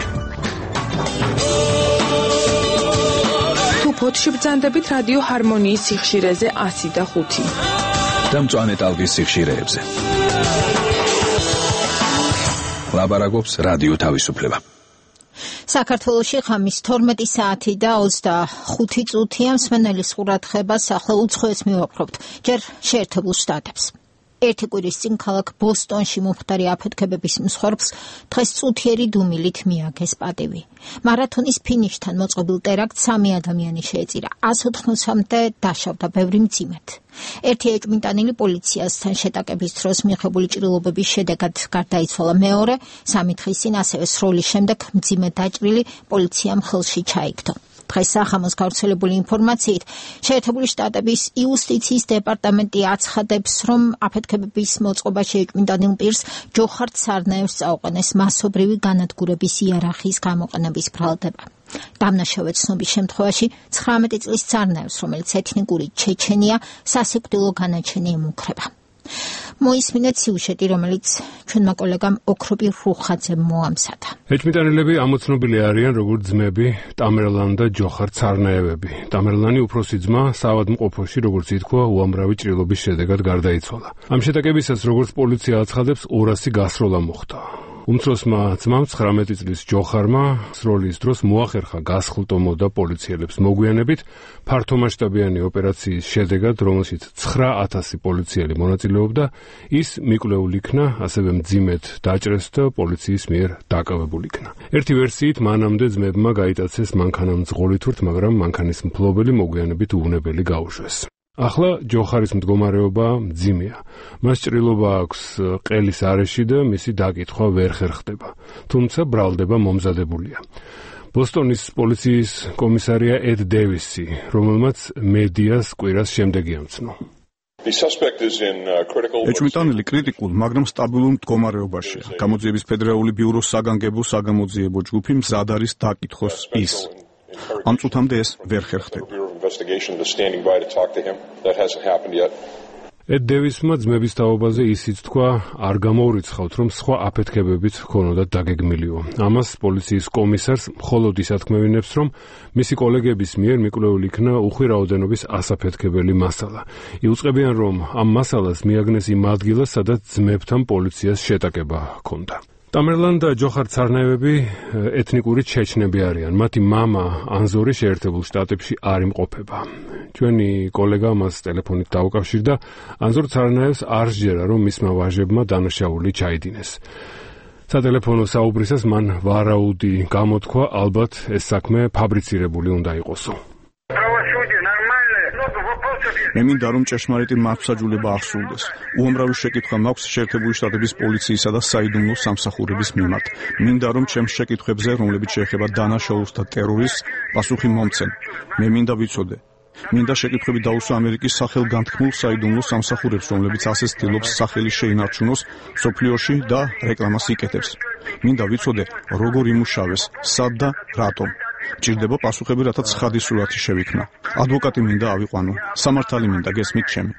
თუ ფოთში ბრძანდებით რადიო ჰარმონიის სიხშირეზე ასი და ხუთი. და მწვანე ტალღის სიხშირეებზე. ლაბარაკობს რადიო თავისუფლება. საქართველოში ხამის თორმეტი საათი და ოცდახუთი წუთია. მსმენელის ყურადღებას ახლა უცხოეთს მივაპყრობთ. ჯერ შეერთებულ შტატებს. ერთი კვირის წინ ქალაქ ბოსტონში მომხდარი აფეთქებების მსხვერპლს დღეს წუთიერი დუმილით მიაგეს პატივი. მარათონის ფინიშთან მოწყობილ ტერაქტს სამი ადამიანი შეეწირა. ას ოთხმოცამდე დაშავდა, ბევრი მძიმედ. ერთი ეჭვმიტანილი პოლიციასთან შეტაკების დროს მიღებული ჭრილობების შედეგად გარდაიცვალა. მეორე სამი დღის წინ ასევე სროლის შემდეგ მძიმედ დაჭრილი პოლიციამ ხელში ჩაიგდო. დღეს სახამოს გავრცელებული ინფორმაციით შეერთებული შტატების იუსტიციის დეპარტამენტი აცხადებს, რომ აფეთქებების მოწყობაში ეჭვმიტანილ პირს ჯოხარ ცარნაევს წაუყენეს მასობრივი განადგურების იარაღის გამოყენების ბრალდება. დამნაშავე ცნობის შემთხვევაში ცხრამეტი წლის ცარნაევს, რომელიც ეთნიკური ჩეჩენია, სასიკვდილო განაჩენი ემუქრება. მოისმინეთ სიუჟეტი, რომელიც ჩვენმა კოლეგამ ოქროპირ რუხაძემ მოამზადა. ეჭვმიტანილები ამოცნობილი არიან როგორც ძმები ტამერლან და ჯოხარ ცარნაევები. ტამერლანი უფროსი ძმა საავადმყოფოში, როგორც ითქვა, უამრავი ჭრილობის შედეგად გარდაიცვალა. ამ შეტაკებისას, როგორც პოლიცია აცხადებს, ორასი გასროლა მოხდა. უმცროსმა ძმამ ცხრამეტი წლის ჯოხარმა სროლის დროს მოახერხა გასხლტომო და პოლიციელებს მოგვიანებით ფართომასშტაბიანი ოპერაციის შედეგად, რომელშიც ცხრა ათასი პოლიციელი მონაწილეობდა, ის მიკვლეულ იქნა, ასევე მძიმედ დაჭრეს და პოლიციის მიერ დაკავებულ იქნა. ერთი ვერსიით მანამდე ძმებმა გაიტაცეს მანქანა მძღოლითურთ, მაგრამ მანქანის მფლობელი მოგვიანებით უვნებელი გაუშვეს. ახლა ჯოხარის მდგომარეობა მძიმეა. მას ჭრილობა აქვს ყელის არეში და მისი დაკითხვა ვერ ხერხდება. თუმცა ბრალდება მომზადებულია. ბოსტონის პოლიციის კომისარია ედ დევისი, რომელმაც მედიას კვირას შემდეგი ამცნო. ეჭვმიტანილი კრიტიკულ, მაგრამ სტაბილურ მდგომარეობაშია. გამოძიების ფედერალური ბიუროს საგანგებო საგამოძიებო ჯგუფი მზად არის დაკითხოს ის. ამ წუთამდე ეს ვერ ხერხდება. ედ დევისმა ძმების თაობაზე ისიც თქვა, არ გამოურიცხავთ, რომ სხვა აფეთქებებიც ჰქონოდათ დაგეგმილიო. ამას პოლიციის კომისარს მხოლოდ ის ათქმევინებს, რომ მისი კოლეგების მიერ მიკვლეულ იქნა უხვი რაოდენობის ასაფეთქებელი მასალა. იუწყებიან, რომ ამ მასალას მიაგნეს იმ ადგილას, სადაც ძმებთან პოლიციას შეტაკება ჰქონდა. ტამერლან და ჯოხარ ცარნაევები ეთნიკური ჩეჩნები არიან. მათი მამა ანზორი შეერთებულ შტატებში არ იმყოფება. ჩვენი კოლეგა მას ტელეფონით დაუკავშირდა. ანზორ ცარნაევს არ სჯერა, რომ მისმა ვაჟებმა დანაშაული ჩაიდინეს. სატელეფონო საუბრისას მან ვარაუდი გამოთქვა, ალბათ ეს საქმე ფაბრიცირებული უნდა იყოსო. მე მინდა რომ ჭეშმარიტი მართლმსაჯულება აღსრულდეს. უამრავი შეკითხვა მაქვს შეერთებული შტატების პოლიციისა და საიდუმლო სამსახურების მიმართ. მინდა რომ ჩემს შეკითხვებზე, რომლებიც შეეხება დანაშაულს და ტერორიზმს, პასუხი მომცენ. მე მინდა ვიცოდე. მინდა შეკითხვები დაუსვა ამერიკის სახელგანთქმულ საიდუმლო სამსახურებს, რომლებიც ასე ცდილობს სახელი შეინარჩუნოს სოფლიოში და რეკლამას იკეთებს. მინდა ვიცოდე, როგორ იმუშავეს, სად და რატომ. ჭირდება პასუხები, რათა ცხადი სურათი შევიქმნა. ადვოკატი მინდა ავიყვანო. სამართალი მინდა, გესმით ჩემი.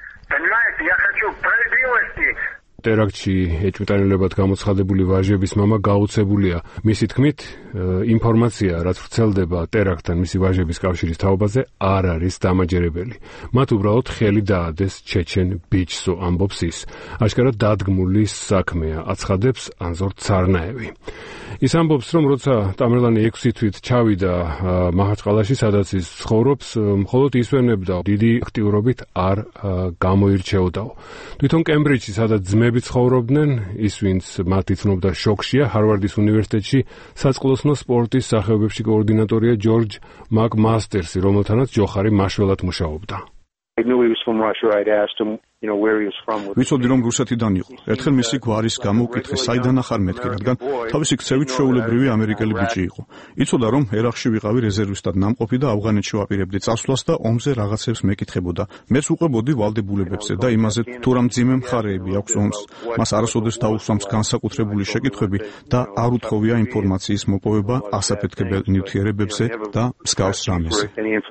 ტერაქტში ეჭვმიტანილებად გამოცხადებული ვაჟების მამა გაუცებულია. მისი თქმით, ინფორმაცია, რაც ვრცელდება ტერაქტთან მისი ვაჟების კავშირის თაობაზე, არ არის დამაჯერებელი. მათ უბრალოდ ხელი დაადეს ჩეჩენ ბიჭსო, ამბობს ის. აშკარად დადგმული საქმეა, აცხადებს ანზორ ცარნაევი. ის ამბობს, რომ როცა ტამერლანი ექვსი თვით ჩავიდა მაჰაჩყალაში, სადაც ის ცხოვრობს, მხოლოდ ისვენებდა, დიდი აქტიურობით არ გამოირჩეოდაო. თვითონ კემბრიჯში, სადაც ძმები ძმები ცხოვრობდნენ, ის ვინც მათ იცნობდა შოკშია, ჰარვარდის უნივერსიტეტში საწყლოსნო სპორტის სახეობებში კოორდინატორია ჯორჯ მაკმასტერსი, რომელთანაც ჯოხარი მაშველად მუშაობდა. I knew he was from Russia. I'd asked him, you know, where he was from. ვიცოდი რომ რუსეთიდან იყო. ერთხელ მისი გვარის გამოვკითხე, საიდან ახარ მეთქი, რადგან თავისი ქცევით ჩვეულებრივი ამერიკელი ბიჭი იყო. იცოდა რომ ერაყში ვიყავი რეზერვისტად ნამყოფი და ავღანეთში ვაპირებდი წასვლას და ომზე რაღაცებს მეკითხებოდა. მეც უყვებოდი ვალდებულებებზე და იმაზე თუ რა მძიმე მხარეები აქვს ომს. მას არასოდეს დაუსვამს განსაკუთრებული შეკითხვები და არ უთხოვია ინფორმაციის მოპოვება ასაფეთქებელ ნივთიერებებზე და მსგავს რამეზე.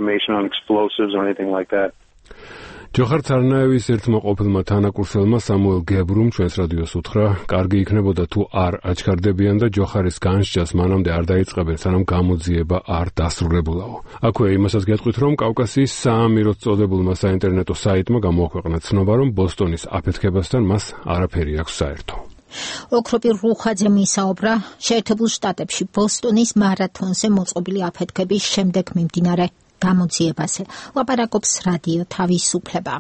ჯოხარ ცარნაევის ერთმა ყოფილმა თანაკურსელმა სამუელ გებრუმ ჩვენს რადიოს უთხრა, კარგი იქნებოდა თუ არ აჩქარდებიან და ჯოხარის განსჯას მანამდე არ დაიწყებენ, სანამ გამოძიება არ დასრულებულაო. აქვე იმასაც გეტყვით, რომ კავკასიის საამიროს წოდებულმა საინტერნეტო საიტმა გამოაქვეყნა ცნობა, რომ ბოსტონის აფეთქებასთან მას არაფერი აქვს საერთო. ოქროპი რუხაძე მისაუბრა შეერთებულ შტატებში ბოსტონის მარათონზე მოწყობილი აფეთქების შემდეგ მიმდინარე გამოძიებაზე. ლაპარაკობს რადიო თავისუფლება.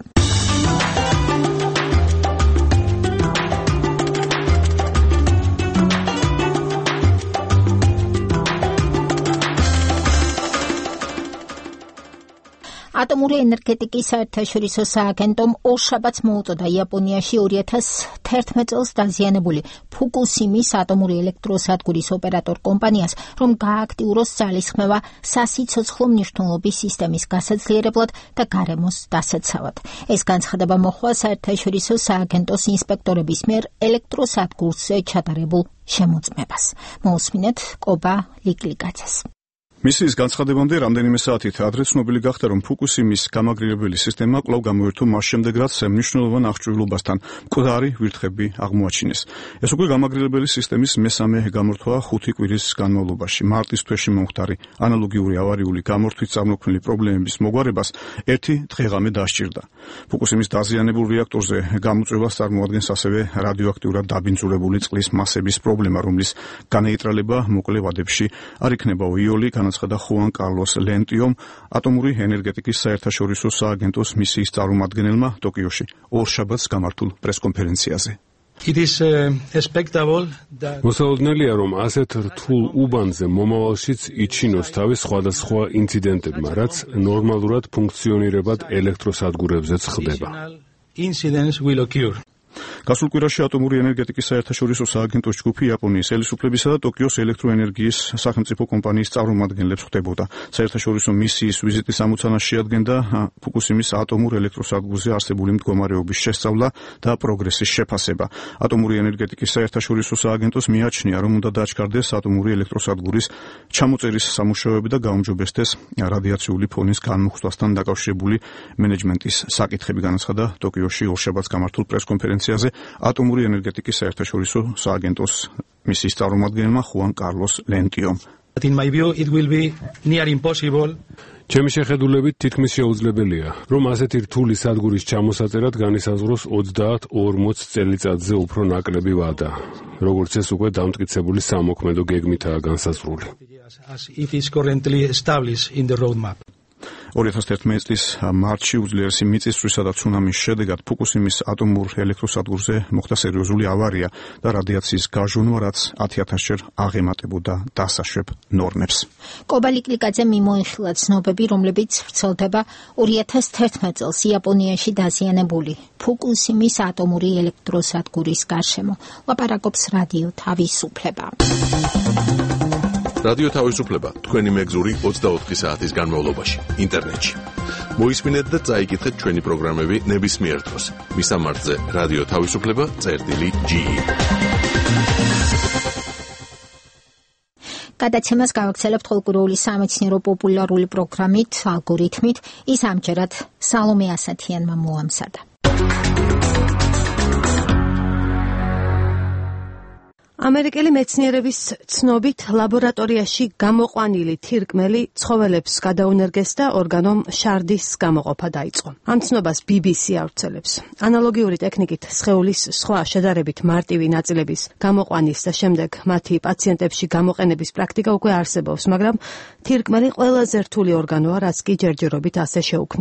ატომური ენერგეტიკის საერთაშორისო სააგენტომ ორშაბათს მოუწოდა იაპონიაში ორი ათას თერთმეტ წელს დაზიანებული ფუკუსიმის ატომური ელექტროსადგურის ოპერატორ კომპანიას, რომ გააქტიუროს ძალისხმევა სასიცოცხლო მნიშვნელობის სისტემის გასაძლიერებლად და გარემოს დასაცავად. ეს განცხადება მოჰყვა საერთაშორისო სააგენტოს ინსპექტორების მიერ ელექტროსადგურზე ჩატარებულ შემოწმებას. მოусმინეთ კობა ლიკლიკაძეს. მისიის განცხადებამდე რამდენიმე საათით ადრე ცნობილი გახდა, რომ ფუკუსიმის გამაგრილებელი სისტემა კვლავ გამოერთო მას შემდეგ, რაც მნიშვნელოვან აღჭურვილობასთან მკვდარი ვირთხები აღმოაჩინეს. ეს უკვე გამაგრილებელი სისტემის მესამე გამორთვა ხუთი კვირის განმავლობაში. მარტის თვეში მომხდარი ანალოგიური ავარიული გამორთვით წარმოქმნილი პრობლემების მოგვარებას ერთი დღეღამე დასჭირდა. ფუკუსიმის დაზიანებულ რეაქტორზე გამოწვევას წარმოადგენს ასევე რადიოაქტიურად დაბინძურებული წყლის მასების პრობლემა, რომლის განეიტრალება მოკლე ვადებში არ იქნება უიოლი, განაცხადა ხუან კარლოს ლენტიომ, ატომური ენერგეტიკის საერთაშორისო სააგენტოს მისიის წარმომადგენელმა ტოკიოში ორშაბათს გამართულ პრესკონფერენციაზე. It is uh, expectable that მოსაოდნელია, რომ ასეთ რთულ უბანზე მომავალშიც იჩინოს თავი სხვადასხვა ინციდენტებმა, რაც ნორმალურად ფუნქციონირებად ელექტროსადგურებზეც ხდება. Incidents will occur. გასულ კვირაში ატომური ენერგეტიკის საერთაშორისო სააგენტოს ჯგუფი იაპონიის ელისუფლებისა და ტოკიოს ელექტროენერგიის სახელმწიფო კომპანიის წარმომადგენლებს ხვდებოდა. საერთაშორისო მისიის ვიზიტის ამოცანას შეადგენდა ფუკუსიმის ატომურ ელექტროსადგურზე არსებული მდგომარეობის შესწავლა და პროგრესის შეფასება. ატომური ენერგეტიკის საერთაშორისო სააგენტოს მიაჩნია, რომ უნდა დაჩქარდეს ატომური ელექტროსადგურის ჩამოწერის სამუშაოები და გაუმჯობესდეს რადიაციული ფონის განმუხსვასთან დაკავშირებული მენეჯმენტის საკითხები, განაცხადა ტოკიოში ორშაბათს გამართულ პრესკონფერენციაზე ატომური ენერგეტიკის საერთაშორისო სააგენტოს მისიის წარმომადგენელმა ხუან კარლოს ლენტიომ. In my view, it will be near impossible. ჩემი შეხედულებით თითქმის შეუძლებელია, რომ ასეთი რთული სადგურის ჩამოსაწერად განისაზღვროს ოცდაათ ორმოც წელიწადზე უფრო ნაკლები ვადა, როგორც ეს უკვე დამტკიცებული სამოქმედო გეგმითაა განსაზღვრული. As it is currently established in the roadmap. ორი ათას თერთმეტი წლის მარტში უძლიერესი მიწისძვრისა და ცუნამის შედეგად ფუკუსიმის ატომურ ელექტროსადგურზე მოხდა სერიოზული ავარია და რადიაციის გაჟონვა, რაც ათი ათასჯერ აღემატებოდა დასაშვებ ნორმებს. კობა ლიკლიკაძე მიმოიხილა ცნობები, რომლებიც ვრცელდება ორი ათას თერთმეტ წელს იაპონიაში დაზიანებული ფუკუსიმის ატომური ელექტროსადგურის გარშემო. ლაპარაკობს რადიო თავისუფლება. რადიო თავისუფლება თქვენი მეგზური ოცდაოთხი საათის განმავლობაში ინტერნეტში. მოისმინეთ და წაიკითხეთ ჩვენი პროგრამები ნებისმიერ დროს. მისამართზე რადიო თავისუფლება წერტილი ჯი. გადაცემას გავაგრძელებთ ყოველკვირეული სამეცნიერო პოპულარული პროგრამით ალგორითმით. ის ამჯერად სალომე ასათიანმა მოამზადა. ამერიკელი მეცნიერების ცნობით ლაბორატორიაში გამოყვანილი თირკმელი ცხოველებს გადაუნერგეს და ორგანომ შარდის გამოყოფა დაიწყო. ამ ცნობას ბი ბი სი ავრცელებს. ანალოგიური ტექნიკით სხეულის სხვა შედარებით მარტივი ნაწილების გამოყვანის და შემდეგ მათი პაციენტებში გამოყენების პრაქტიკა უკვე არსებობს, მაგრამ თირკმელი ყველაზე რთული ორგანოა, რაც კი ჯერჯერობით ასე შეუქმნიათ.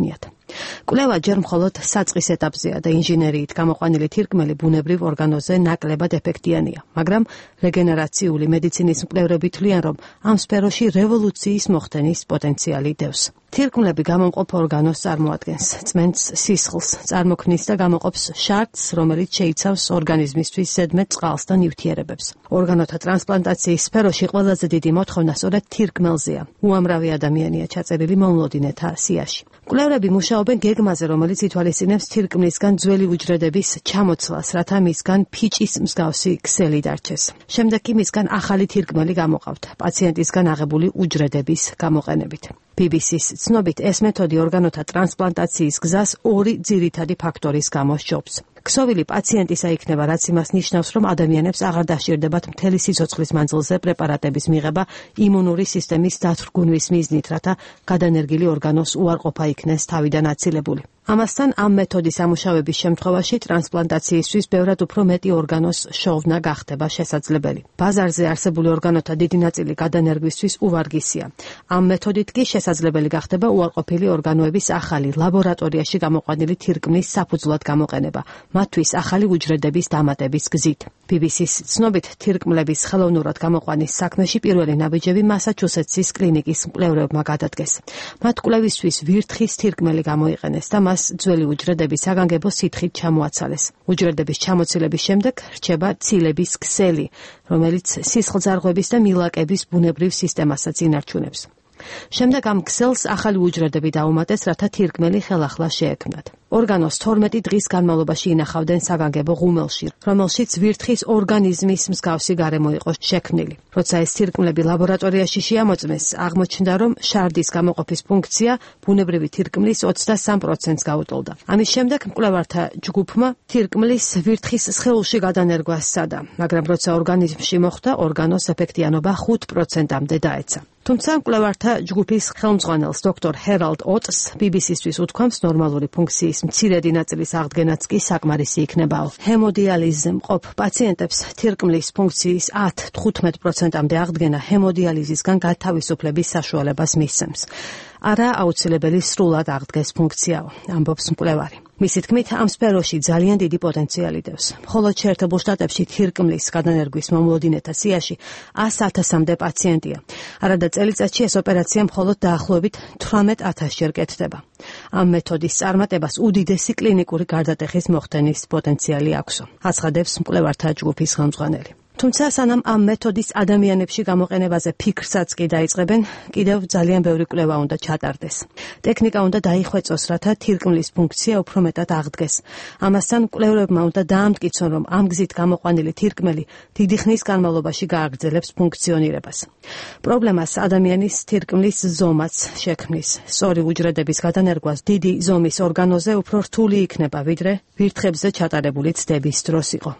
კვლევა ჯერ მხოლოდ საწყის ეტაპზეა და ინჟინერიით გამოყვანილი თირკმელი ბუნებრივ ორგანოზე ნაკლებად ეფექტიანია, მაგრამ რეგენერაციული მედიცინის მკვლევრები თვლიან, რომ ამ სფეროში რევოლუციის მოხდენის პოტენციალი დევს. თირკმლები გამომყოფ ორგანოს წარმოადგენს, წმენდს სისხლს, წარმოქმნის და გამოყოფს შარტს, რომელიც შეიცავს ორგანიზმისთვის ზედმეტ წყალს და ნივთიერებებს. ორგანოთა ტრანსპლანტაციის სფეროში ყველაზე დიდი მოთხოვნა სწორედ თირკმელზეა. უამრავი ადამიანია ჩაწერილი მომლოდინეთა სიაში. კვლევრები მუშაობენ გეგმაზე, რომელიც ითვალისწინებს თირკმლისგან ძველი უჯრედების ჩამოცლას, რათა მისგან ფიჭის მსგავსი ქსელი დარჩეს. შემდეგ კი მისგან ახალი თირკმელი გამოყავთ, პაციენტისგან აღებული უჯრედების გამოყენებით. ბი ბი სის ცნობით ეს მეთოდი ორგანოთა ტრანსპლანტაციის გზას ორი ძირითადი ფაქტორის გამო სჯობს. ქსოვილი პაციენტისა იქნება, რაც იმას ნიშნავს, რომ ადამიანებს აღარ დასჭირდებათ მთელი სიცოცხლის მანძილზე პრეპარატების მიღება იმუნური სისტემის დათრგუნვის მიზნით, რათა გადანერგილი ორგანოს უარყოფა იქნეს თავიდან აცილებული. ამასთან ამ მეთოდის ამუშავების შემთხვევაში ტრანსპლანტაციისთვის ბევრად უფრო მეტი ორგანოს შოვნა გახდება შესაძლებელი. ბაზარზე არსებული ორგანოთა დიდი ნაწილი გადანერგვისთვის უვარგისია. ამ მეთოდით კი შესაძლებელი გახდება უარყოფილი ორგანოების ახალი ლაბორატორიაში გამოყვანილი თირკმლის საფუძვლად გამოყენება, მათთვის ახალი უჯრედების დამატების გზით. ბი ბი სის ცნობით თირკმლების ხელოვნურად გამოყვანის საქმეში პირველი ნაბიჯები მასაჩუსეტსის კლინიკის მკვლევრებმა გადადგეს. მათ კვლევისთვის ვირთხის თირკმელი გამოიყენეს და მას ძველი უჯრედების საგანგებო სითხით ჩამოაცალეს. უჯრედების ჩამოცილების შემდეგ რჩება ცილების ქსელი, რომელიც სისხლძარღვების და მილაკების ბუნებრივ სისტემასაც ინარჩუნებს. შემდეგ ამ ქსელს ახალი უჯრედები დაუმატეს, რათა თირკმელი ხელახლა შეექმნათ. ორგანოს თორმეტი დღის განმავლობაში ინახავდნენ საგანგებო ღუმელში, რომელშიც ვირთხის ორგანიზმის მსგავსი გარემო იყო შექმნილი. როცა ეს თირკმლები ლაბორატორიაში შეამოწმეს, აღმოჩნდა, რომ შარდის გამოყოფის ფუნქცია ბუნებრივი თირკმლის ოცდასამ პროცენტს გაუტოლდა. ამის შემდეგ მკვლევართა ჯგუფმა თირკმლის ვირთხის სხეულში გადანერგვა სცადა, მაგრამ როცა ორგანიზმში მოხვდა, ორგანოს ეფექტიანობა ხუთ პროცენტამდე დაეცა. თუმცა მკვლევართა ჯგუფის ხელმძღვანელს დოქტორ ჰერალდ ოტს ბი ბი სისთვის უთქვამს, ნორმალური ფუნქციის მცირედი ნაწილის აღდგენაც კი საკმარისი იქნებაო. ჰემოდიალიზზე მყოფ პაციენტებს თირკმლის ფუნქციის ათ-თხუთმეტ პროცენტამდე აღდგენა ჰემოდიალიზისგან გათავისუფლების საშუალებას მისცემს. არა აუცილებელი სრულად აღდგეს ფუნქციაო, ამბობს მკვლევარი. მისი თქმით, ამ სფეროში ძალიან დიდი პოტენციალი დევს. მხოლოდ შეერთებულ შტატებში თირკმლის გადანერგვის მომლოდინეთა სიაში ას ათასამდე პაციენტია. არადა წელიწადში ეს ოპერაცია მხოლოდ დაახლოებით თვრამეტ ათასჯერ კეთდება. ამ მეთოდის წარმატებას უდიდესი კლინიკური გარდატეხის მოხდენის პოტენციალი აქვსო, აცხადებს მკვლევართა ჯგუფის ხელმძღვანელი. თუმცა სანამ ამ მეთოდის ადამიანებში გამოყენებაზე ფიქრსაც კი დაიწყებენ, კიდევ ძალიან ბევრი კვლევა უნდა ჩატარდეს. ტექნიკა უნდა დაიხვეწოს, რათა თირკმლის ფუნქცია უფრო მეტად აღდგეს. ამასთან კვლევრებმა უნდა დაამტკიცონ, რომ ამ გზით გამოყვანილი თირკმელი დიდი ხნის განმავლობაში გააგრძელებს ფუნქციონირებას. პრობლემას ადამიანის თირკმლის ზომაც შექმნის. სწორი უჯრედების გადანერგვას დიდი ზომის ორგანოზე უფრო რთული იქნება, ვიდრე ვირთხებზე ჩატარებული ცდების დროს იყო.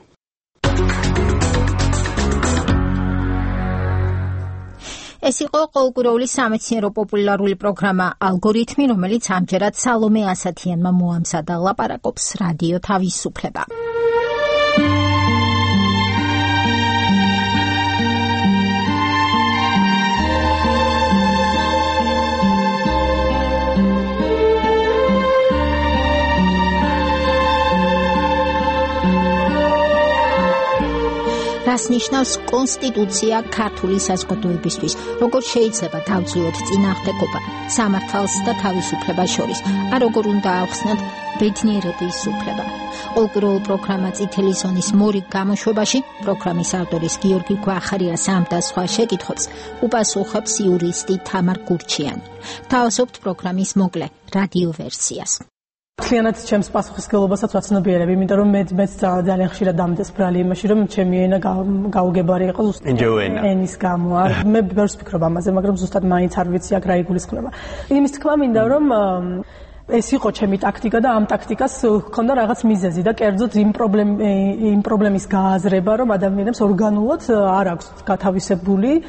ეს იყო ყოველკვირეული სამეცნიერო პოპულარული პროგრამა ალგორითმი, რომელიც ამჯერად სალომე ასათიანმა მოამზადა. ლაპარაკობს რადიო თავისუფლება. რას ნიშნავს კონსტიტუცია ქართული საზოგადოებისთვის? როგორ შეიძლება დავწვიოთ წინააღმდეგობა სამართალს და თავისუფლებას შორის? ან როგორ უნდა ავხსნათ ბედნიერების უფლება? ყოველკვირეულ პროგრამა წითელი ზონის მორიგ გამოშვებაში პროგრამის ავტორის გიორგი გვახარიას ამ და სხვა შეკითხვებს უპასუხებს იურისტი თამარ გურჩიანი. თავსობთ პროგრამის მოკლე რადიო ვერსიას. მთლიანად ჩემს პასუხისგებლობასაც ვაცნობიერებ, იმიტომ რომ მე მეც ძალიან ხშირად დამდეს ბრალი იმაში, რომ ჩემი ენა გაუგებარი იყო ზუსტად ენის გამო. მე ბევრს ვფიქრობ ამაზე, მაგრამ ზუსტად მაინც არ ვიცი აქ რა იგულისხმება. იმის თქმა მინდა, რომ ეს იყო ჩემი ტაქტიკა და ამ ტაქტიკას ჰქონდა რაღაც მიზეზი და კერძოდ იმ პრობლემ იმ პრობლემის გააზრება, რომ ადამიანებს ორგანულად არ აქვს გათავისებული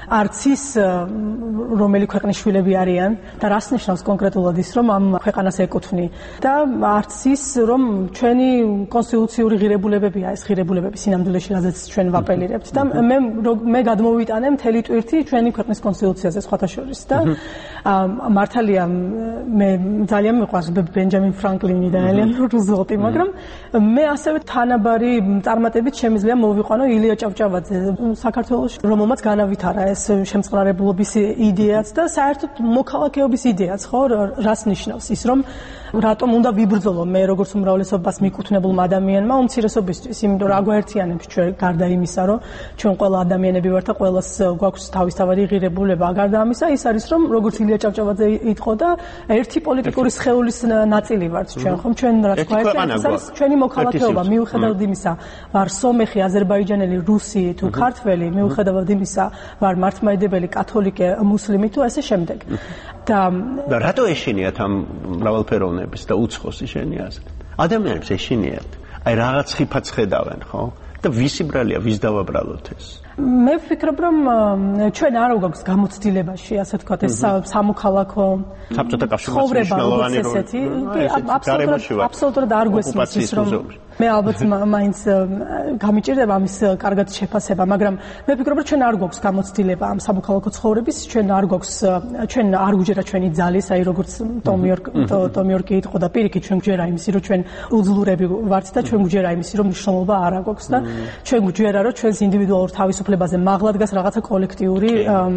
არც ის რომელი ქვეყნის შვილები არიან და რას ნიშნავს კონკრეტულად ის რომ ამ ქვეყანას ეკუთვნი და არც ის რომ ჩვენი კონსტიტუციური ღირებულებებია ეს ღირებულებები სინამდვილეში რაზეც ჩვენ ვაპელირებთ და მე მე გადმოვიტანე მთელი ტვირთი ჩვენი ქვეყნის კონსტიტუციაზე სხვათა შორის და მართალია მე ძალიან მიყვარს ბენჯამინ ფრანკლინი და ელეონორ რუზველტი მაგრამ მე ასევე თანაბარი წარმატებით შემიძლია მოვიყვანო ილია ჭავჭავაძე საქართველოს რომელმაც განავითარა ეს შემწყნარებლობის იდეაც და საერთოდ მოქალაქეობის იდეაც ხო რას ნიშნავს ის რომ რატომ უნდა ვიბრძოლო მე როგორც უმრავლესობას მიკუთვნებულმა ადამიანმა უმცირესობისთვის იმიტომ რომ აგვაერთიანებს ჩვენ გარდა იმისა რომ ჩვენ ყველა ადამიანები ვართ და ყველას გვაქვს თავისთავადი ღირებულება გარდა ამისა ის არის რომ როგორც ილია ჭავჭავაძე იტყო და ერთი პოლიტიკური სხეულის ნაწილი ვართ ჩვენ ხომ ჩვენ რაც გვაერთიანებს არის ჩვენი მოქალაქეობა მიუხედავად იმისა ვარ სომეხი აზერბაიჯანელი რუსი თუ ქართველი მიუხედავად იმისა ვარ მართლმადიდებელი კათოლიკე მუსლიმი თუ ასე შემდეგ და და რატო ეშინიათ ამ მრავალფეროვნების და უცხოს ეშინიათ ადამიანებს ეშინიათ აი რაღაც ხიფაც ხედავენ ხო და ვისი ბრალია ვის დავაბრალოთ ეს მე ვფიქრობ რომ ჩვენ არ გვაქვს გამოცდილებაში ასე ვთქვათ ეს სამოქალაქო საბჭოთა კავშირის მნიშვნელოვანი როლი აბსოლუტურად აბსოლუტურად არ გვესმის ის რომ მე ალბათ მაინც გამიჭირდება ამის კარგად შეფასება მაგრამ მე ვფიქრობ რომ ჩვენ არ გვაქვს გამოცდილება ამ სამოქალაქო ცხოვრების ჩვენ არ გვაქვს ჩვენ არ გვჯერა ჩვენი ძალის აი როგორც ტომიორკ ტომიორკი იტყო და პირიქით ჩვენ გვჯერა იმისი რომ ჩვენ უძლურები ვართ და ჩვენ გვჯერა იმისი რომ მნიშვნელობა არ აქვს და ჩვენ გვჯერა რომ ჩვენს ინდივიდუალურ თავისუფლებაზე მაღლა დგას რაღაცა კოლექტიური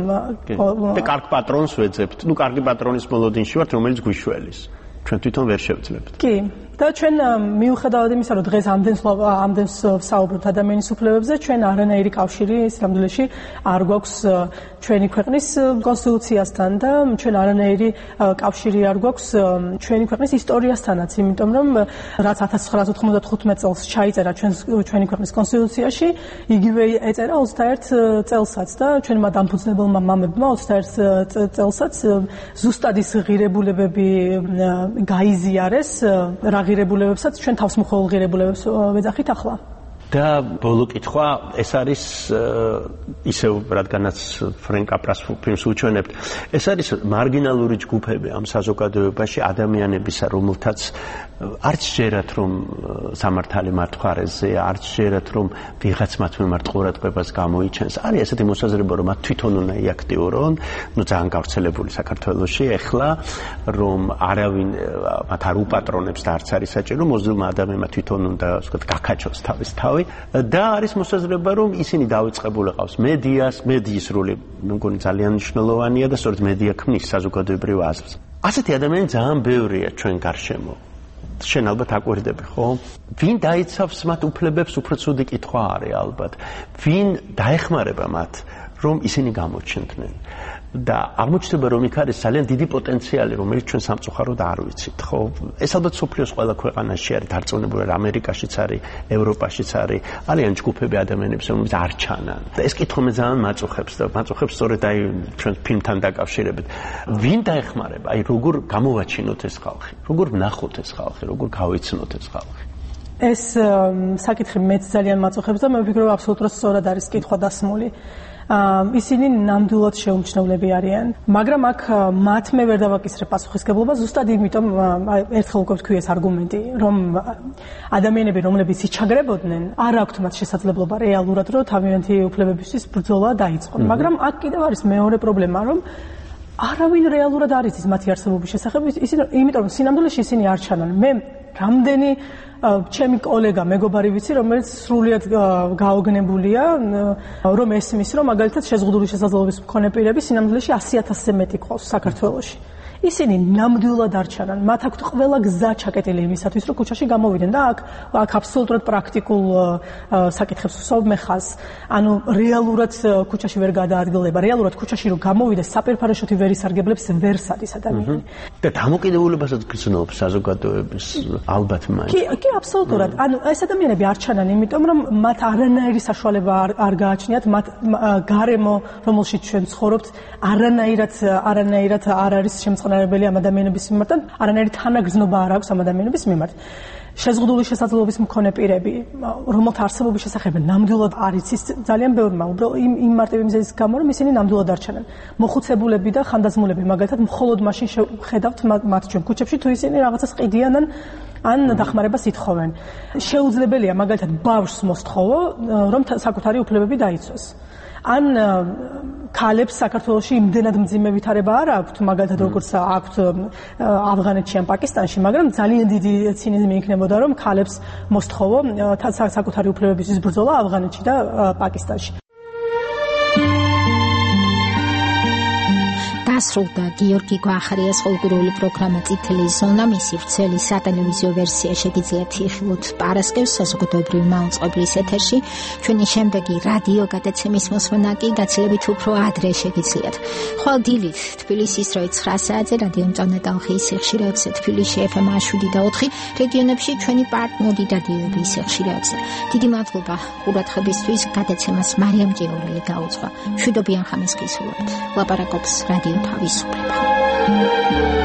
და კარგ პატრონს ვეძებთ ნუ კარგი პატრონის მოლოდინში ვართ რომელიც გვიშველის ჩვენ თვითონ ვერ შევძლებთ კი და ჩვენ მიუხედავად იმისა რომ დღეს ამდენ ამდენ საუბრობთ ადამიანის უფლებებზე ჩვენ არანაირი კავშირი სამდვილეში არ გვაქვს ჩვენი ქვეყნის კონსტიტუციასთან და ჩვენ არანაირი კავშირი არ გვაქვს ჩვენი ქვეყნის ისტორიასთანაც იმიტომ რომ რაც ათას ცხრაას ოთხმოცდათხუთმეტ წელს ჩაიწერა ჩვენს ჩვენი ქვეყნის კონსტიტუციაში იგივე ეწერა ოცდაერთ წელსაც და ჩვენმა დამფუძნებელმა მამებმა ოცდაერთ წელსაც ზუსტად ის ღირებულებები გაიზიარეს რა ღირებულებებსაც ჩვენ თავსმხოლ ღირებულებებს ვეძახით ახლა და ბოლო კითხვა ეს არის ისევ რადგანაც ფრენკ კაპრას ფილმს უჩვენებთ ეს არის მარგინალური ჯგუფები ამ საზოგადოებაში ადამიანებისა რომელთაც არც შეერათ რომ სამართალი მათ მხარეზე არც შეერათ რომ ვიღაც მათ მიმართ ყურადღებას გამოიჩენს არის ესეთი მოსაზრება რომ მათ თვითონ უნდა იაქტიურონ ნუ ძალიან გავრცელებული საქართველოში ეხლა რომ არავინ მათ არ უპატრონებს და არც არის საჭირო მოზრდილმა ადამიანმა თვითონ უნდა ვთქვათ გაქაჩოს თავის თავი და არის მოსაზრება რომ ისინი დავიწყებული ყავს მედიას მედიის როლი მე მგონი ძალიან მნიშვნელოვანია და სწორედ მედია ქმნის საზოგადოებრივ აზრს ასეთი ადამიანები ძალიან ბევრია ჩვენ გარშემო შენ ალბათ აკვირდები ხო ვინ დაიცავს მათ უფლებებს უფრო ცუდი კითხვა არის ალბათ ვინ დაეხმარება მათ რომ ისინი გამოჩნდნენ და აღმოჩნდება რომ იქ არის ძალიან დიდი პოტენციალი რომელიც ჩვენ სამწუხაროდ არ ვიცით ხო ეს ალბათ სოფლიოს ყველა ქვეყანაში არის დარწმუნებული რომ ამერიკაშიც არის ევროპაშიც არის არიან ჯგუფები ადამიანებს რომლებიც არ ჩანან და ეს კითხვა მე ძალიან მაწუხებს და მაწუხებს სწორედ აი ჩვენ ფილმთან დაკავშირებით ვინ დაეხმარება აი როგორ გამოვაჩინოთ ეს ხალხი როგორ ვნახოთ ეს ხალხი როგორ გავიცნოთ ეს ხალხი ეს საკითხი მეც ძალიან მაწუხებს და მე ვფიქრობ აბსოლუტურად სწორად არის კითხვა დასმული ისინი ნამდვილად შეუმჩნევლები არიან, მაგრამ აქ მათ მე ვერ დავაკისრებ პასუხისგებლობა ზუსტად იმიტომ ერთხელ უკვე ვთქვი ეს არგუმენტი, რომ ადამიანები რომლებიც იჩაგრებოდნენ, არ აქვთ მათ შესაძლებლობა რეალურად რომ თავიანთი უფლებებისთვის ბრძოლა დაიწყონ, მაგრამ აქ კიდევ არის მეორე პრობლემა, რომ არავინ რეალურად არ იცის მათი არსებობის შესახებ, ისინი იმიტომ რომ სინამდვილეში ისინი არ ჩანან. მე რამდენი ჩემი კოლეგა მეგობარი ვიცი, რომელიც სრულიად გაოგნებულია, რომ ესმის, რომ მაგალითად შეზღუდული შესაძლებლობის მქონე პირები სინამდვილეში ასი ათასზე მეტი ყავს საქართველოში. ისინი ნამდვილად არ ჩანან. მათ აქვთ ყველა გზა ჩაკეტილი იმისათვის, რომ ქუჩაში გამოვიდნენ და აქ აქ აბსოლუტურად პრაქტიკულ საკითხებს ვსვამ მე ხაზს. ანუ რეალურად ქუჩაში ვერ გადაადგილდება. რეალურად ქუჩაში რომ გამოვიდეს, საპირფარეშოთი ვერ ისარგებლებს ვერ სადის ადამიანი. და დამოკიდებულებასაც გრძნობს საზოგადოების ალბათ მაინც. კი, კი, აბსოლუტურად. ანუ ეს ადამიანები არ ჩანან, იმიტომ რომ მათ არანაირი საშუალება არ არ გააჩნიათ, მათ გარემო, რომელშიც ჩვენ ცხოვრობთ, არანაირად არანაირად არ არის შემწყნარებელი ამ ადამიანების მიმართ, არანაირი თანაგრძნობა არ აქვს ამ ადამიანების მიმართ. შეზღუდული შესაძლებლობის მქონე პირები, რომელთა არსებობის შესახებ ნამდვილად არ იცის ძალიან ბევრმა, უბრალოდ იმ იმ მარტივი მიზეზის გამო, რომ ისინი ნამდვილად არ ჩანენ. მოხუცებულები და ხანდაზმულები, მაგალითად, მხოლოდ მაშინ ხედავთ მათ ჩვენ ქუჩებში, თუ ისინი რაღაცას ყიდიანან ან დახმარებას ითხოვენ. შეუძლებელია მაგალითად ბავშვს მოსთხოვო, რომ საკუთარი უფლებები დაიცვას. ან ქალებს საქართველოში იმდენად მძიმე ვითარება არ აქვთ, მაგალითად როგორც აქვთ ავღანეთში ან პაკისტანში, მაგრამ ძალიან დიდი ცინიზმი იქნებოდა, რომ ქალებს მოსთხოვო საკუთარი უფლებებისთვის ბრძოლა ავღანეთში და პაკისტანში. დასრულდა გიორგი გვახარიას ყოველკვირეული პროგრამა წითელი ზონა, მისი ვრცელი სატელევიზიო ვერსია შეგიძლიათ იხილოთ პარასკევს საზოგადოებრივი მაუწყებლის ეთერში. ჩვენი შემდეგი რადიო გადაცემის მოსმენა კი გაცილებით უფრო ადრე შეგიძლიათ. ხვალ დილით თბილისის როი ცხრა საათზე რადიო მწვანე ტალღის სიხშირეებზე, თბილისში ეფ ემ შვიდი და ოთხი, რეგიონებში ჩვენი პარტნიორი რადიოების სიხშირეებზე. დიდი მადლობა ყურადღებისთვის. გადაცემას მარიამ ჭიაურელი გაუძღვა. მშვიდობიან ხამის გისურვებთ. ლაპარაკობს რადიო თავისუფლება.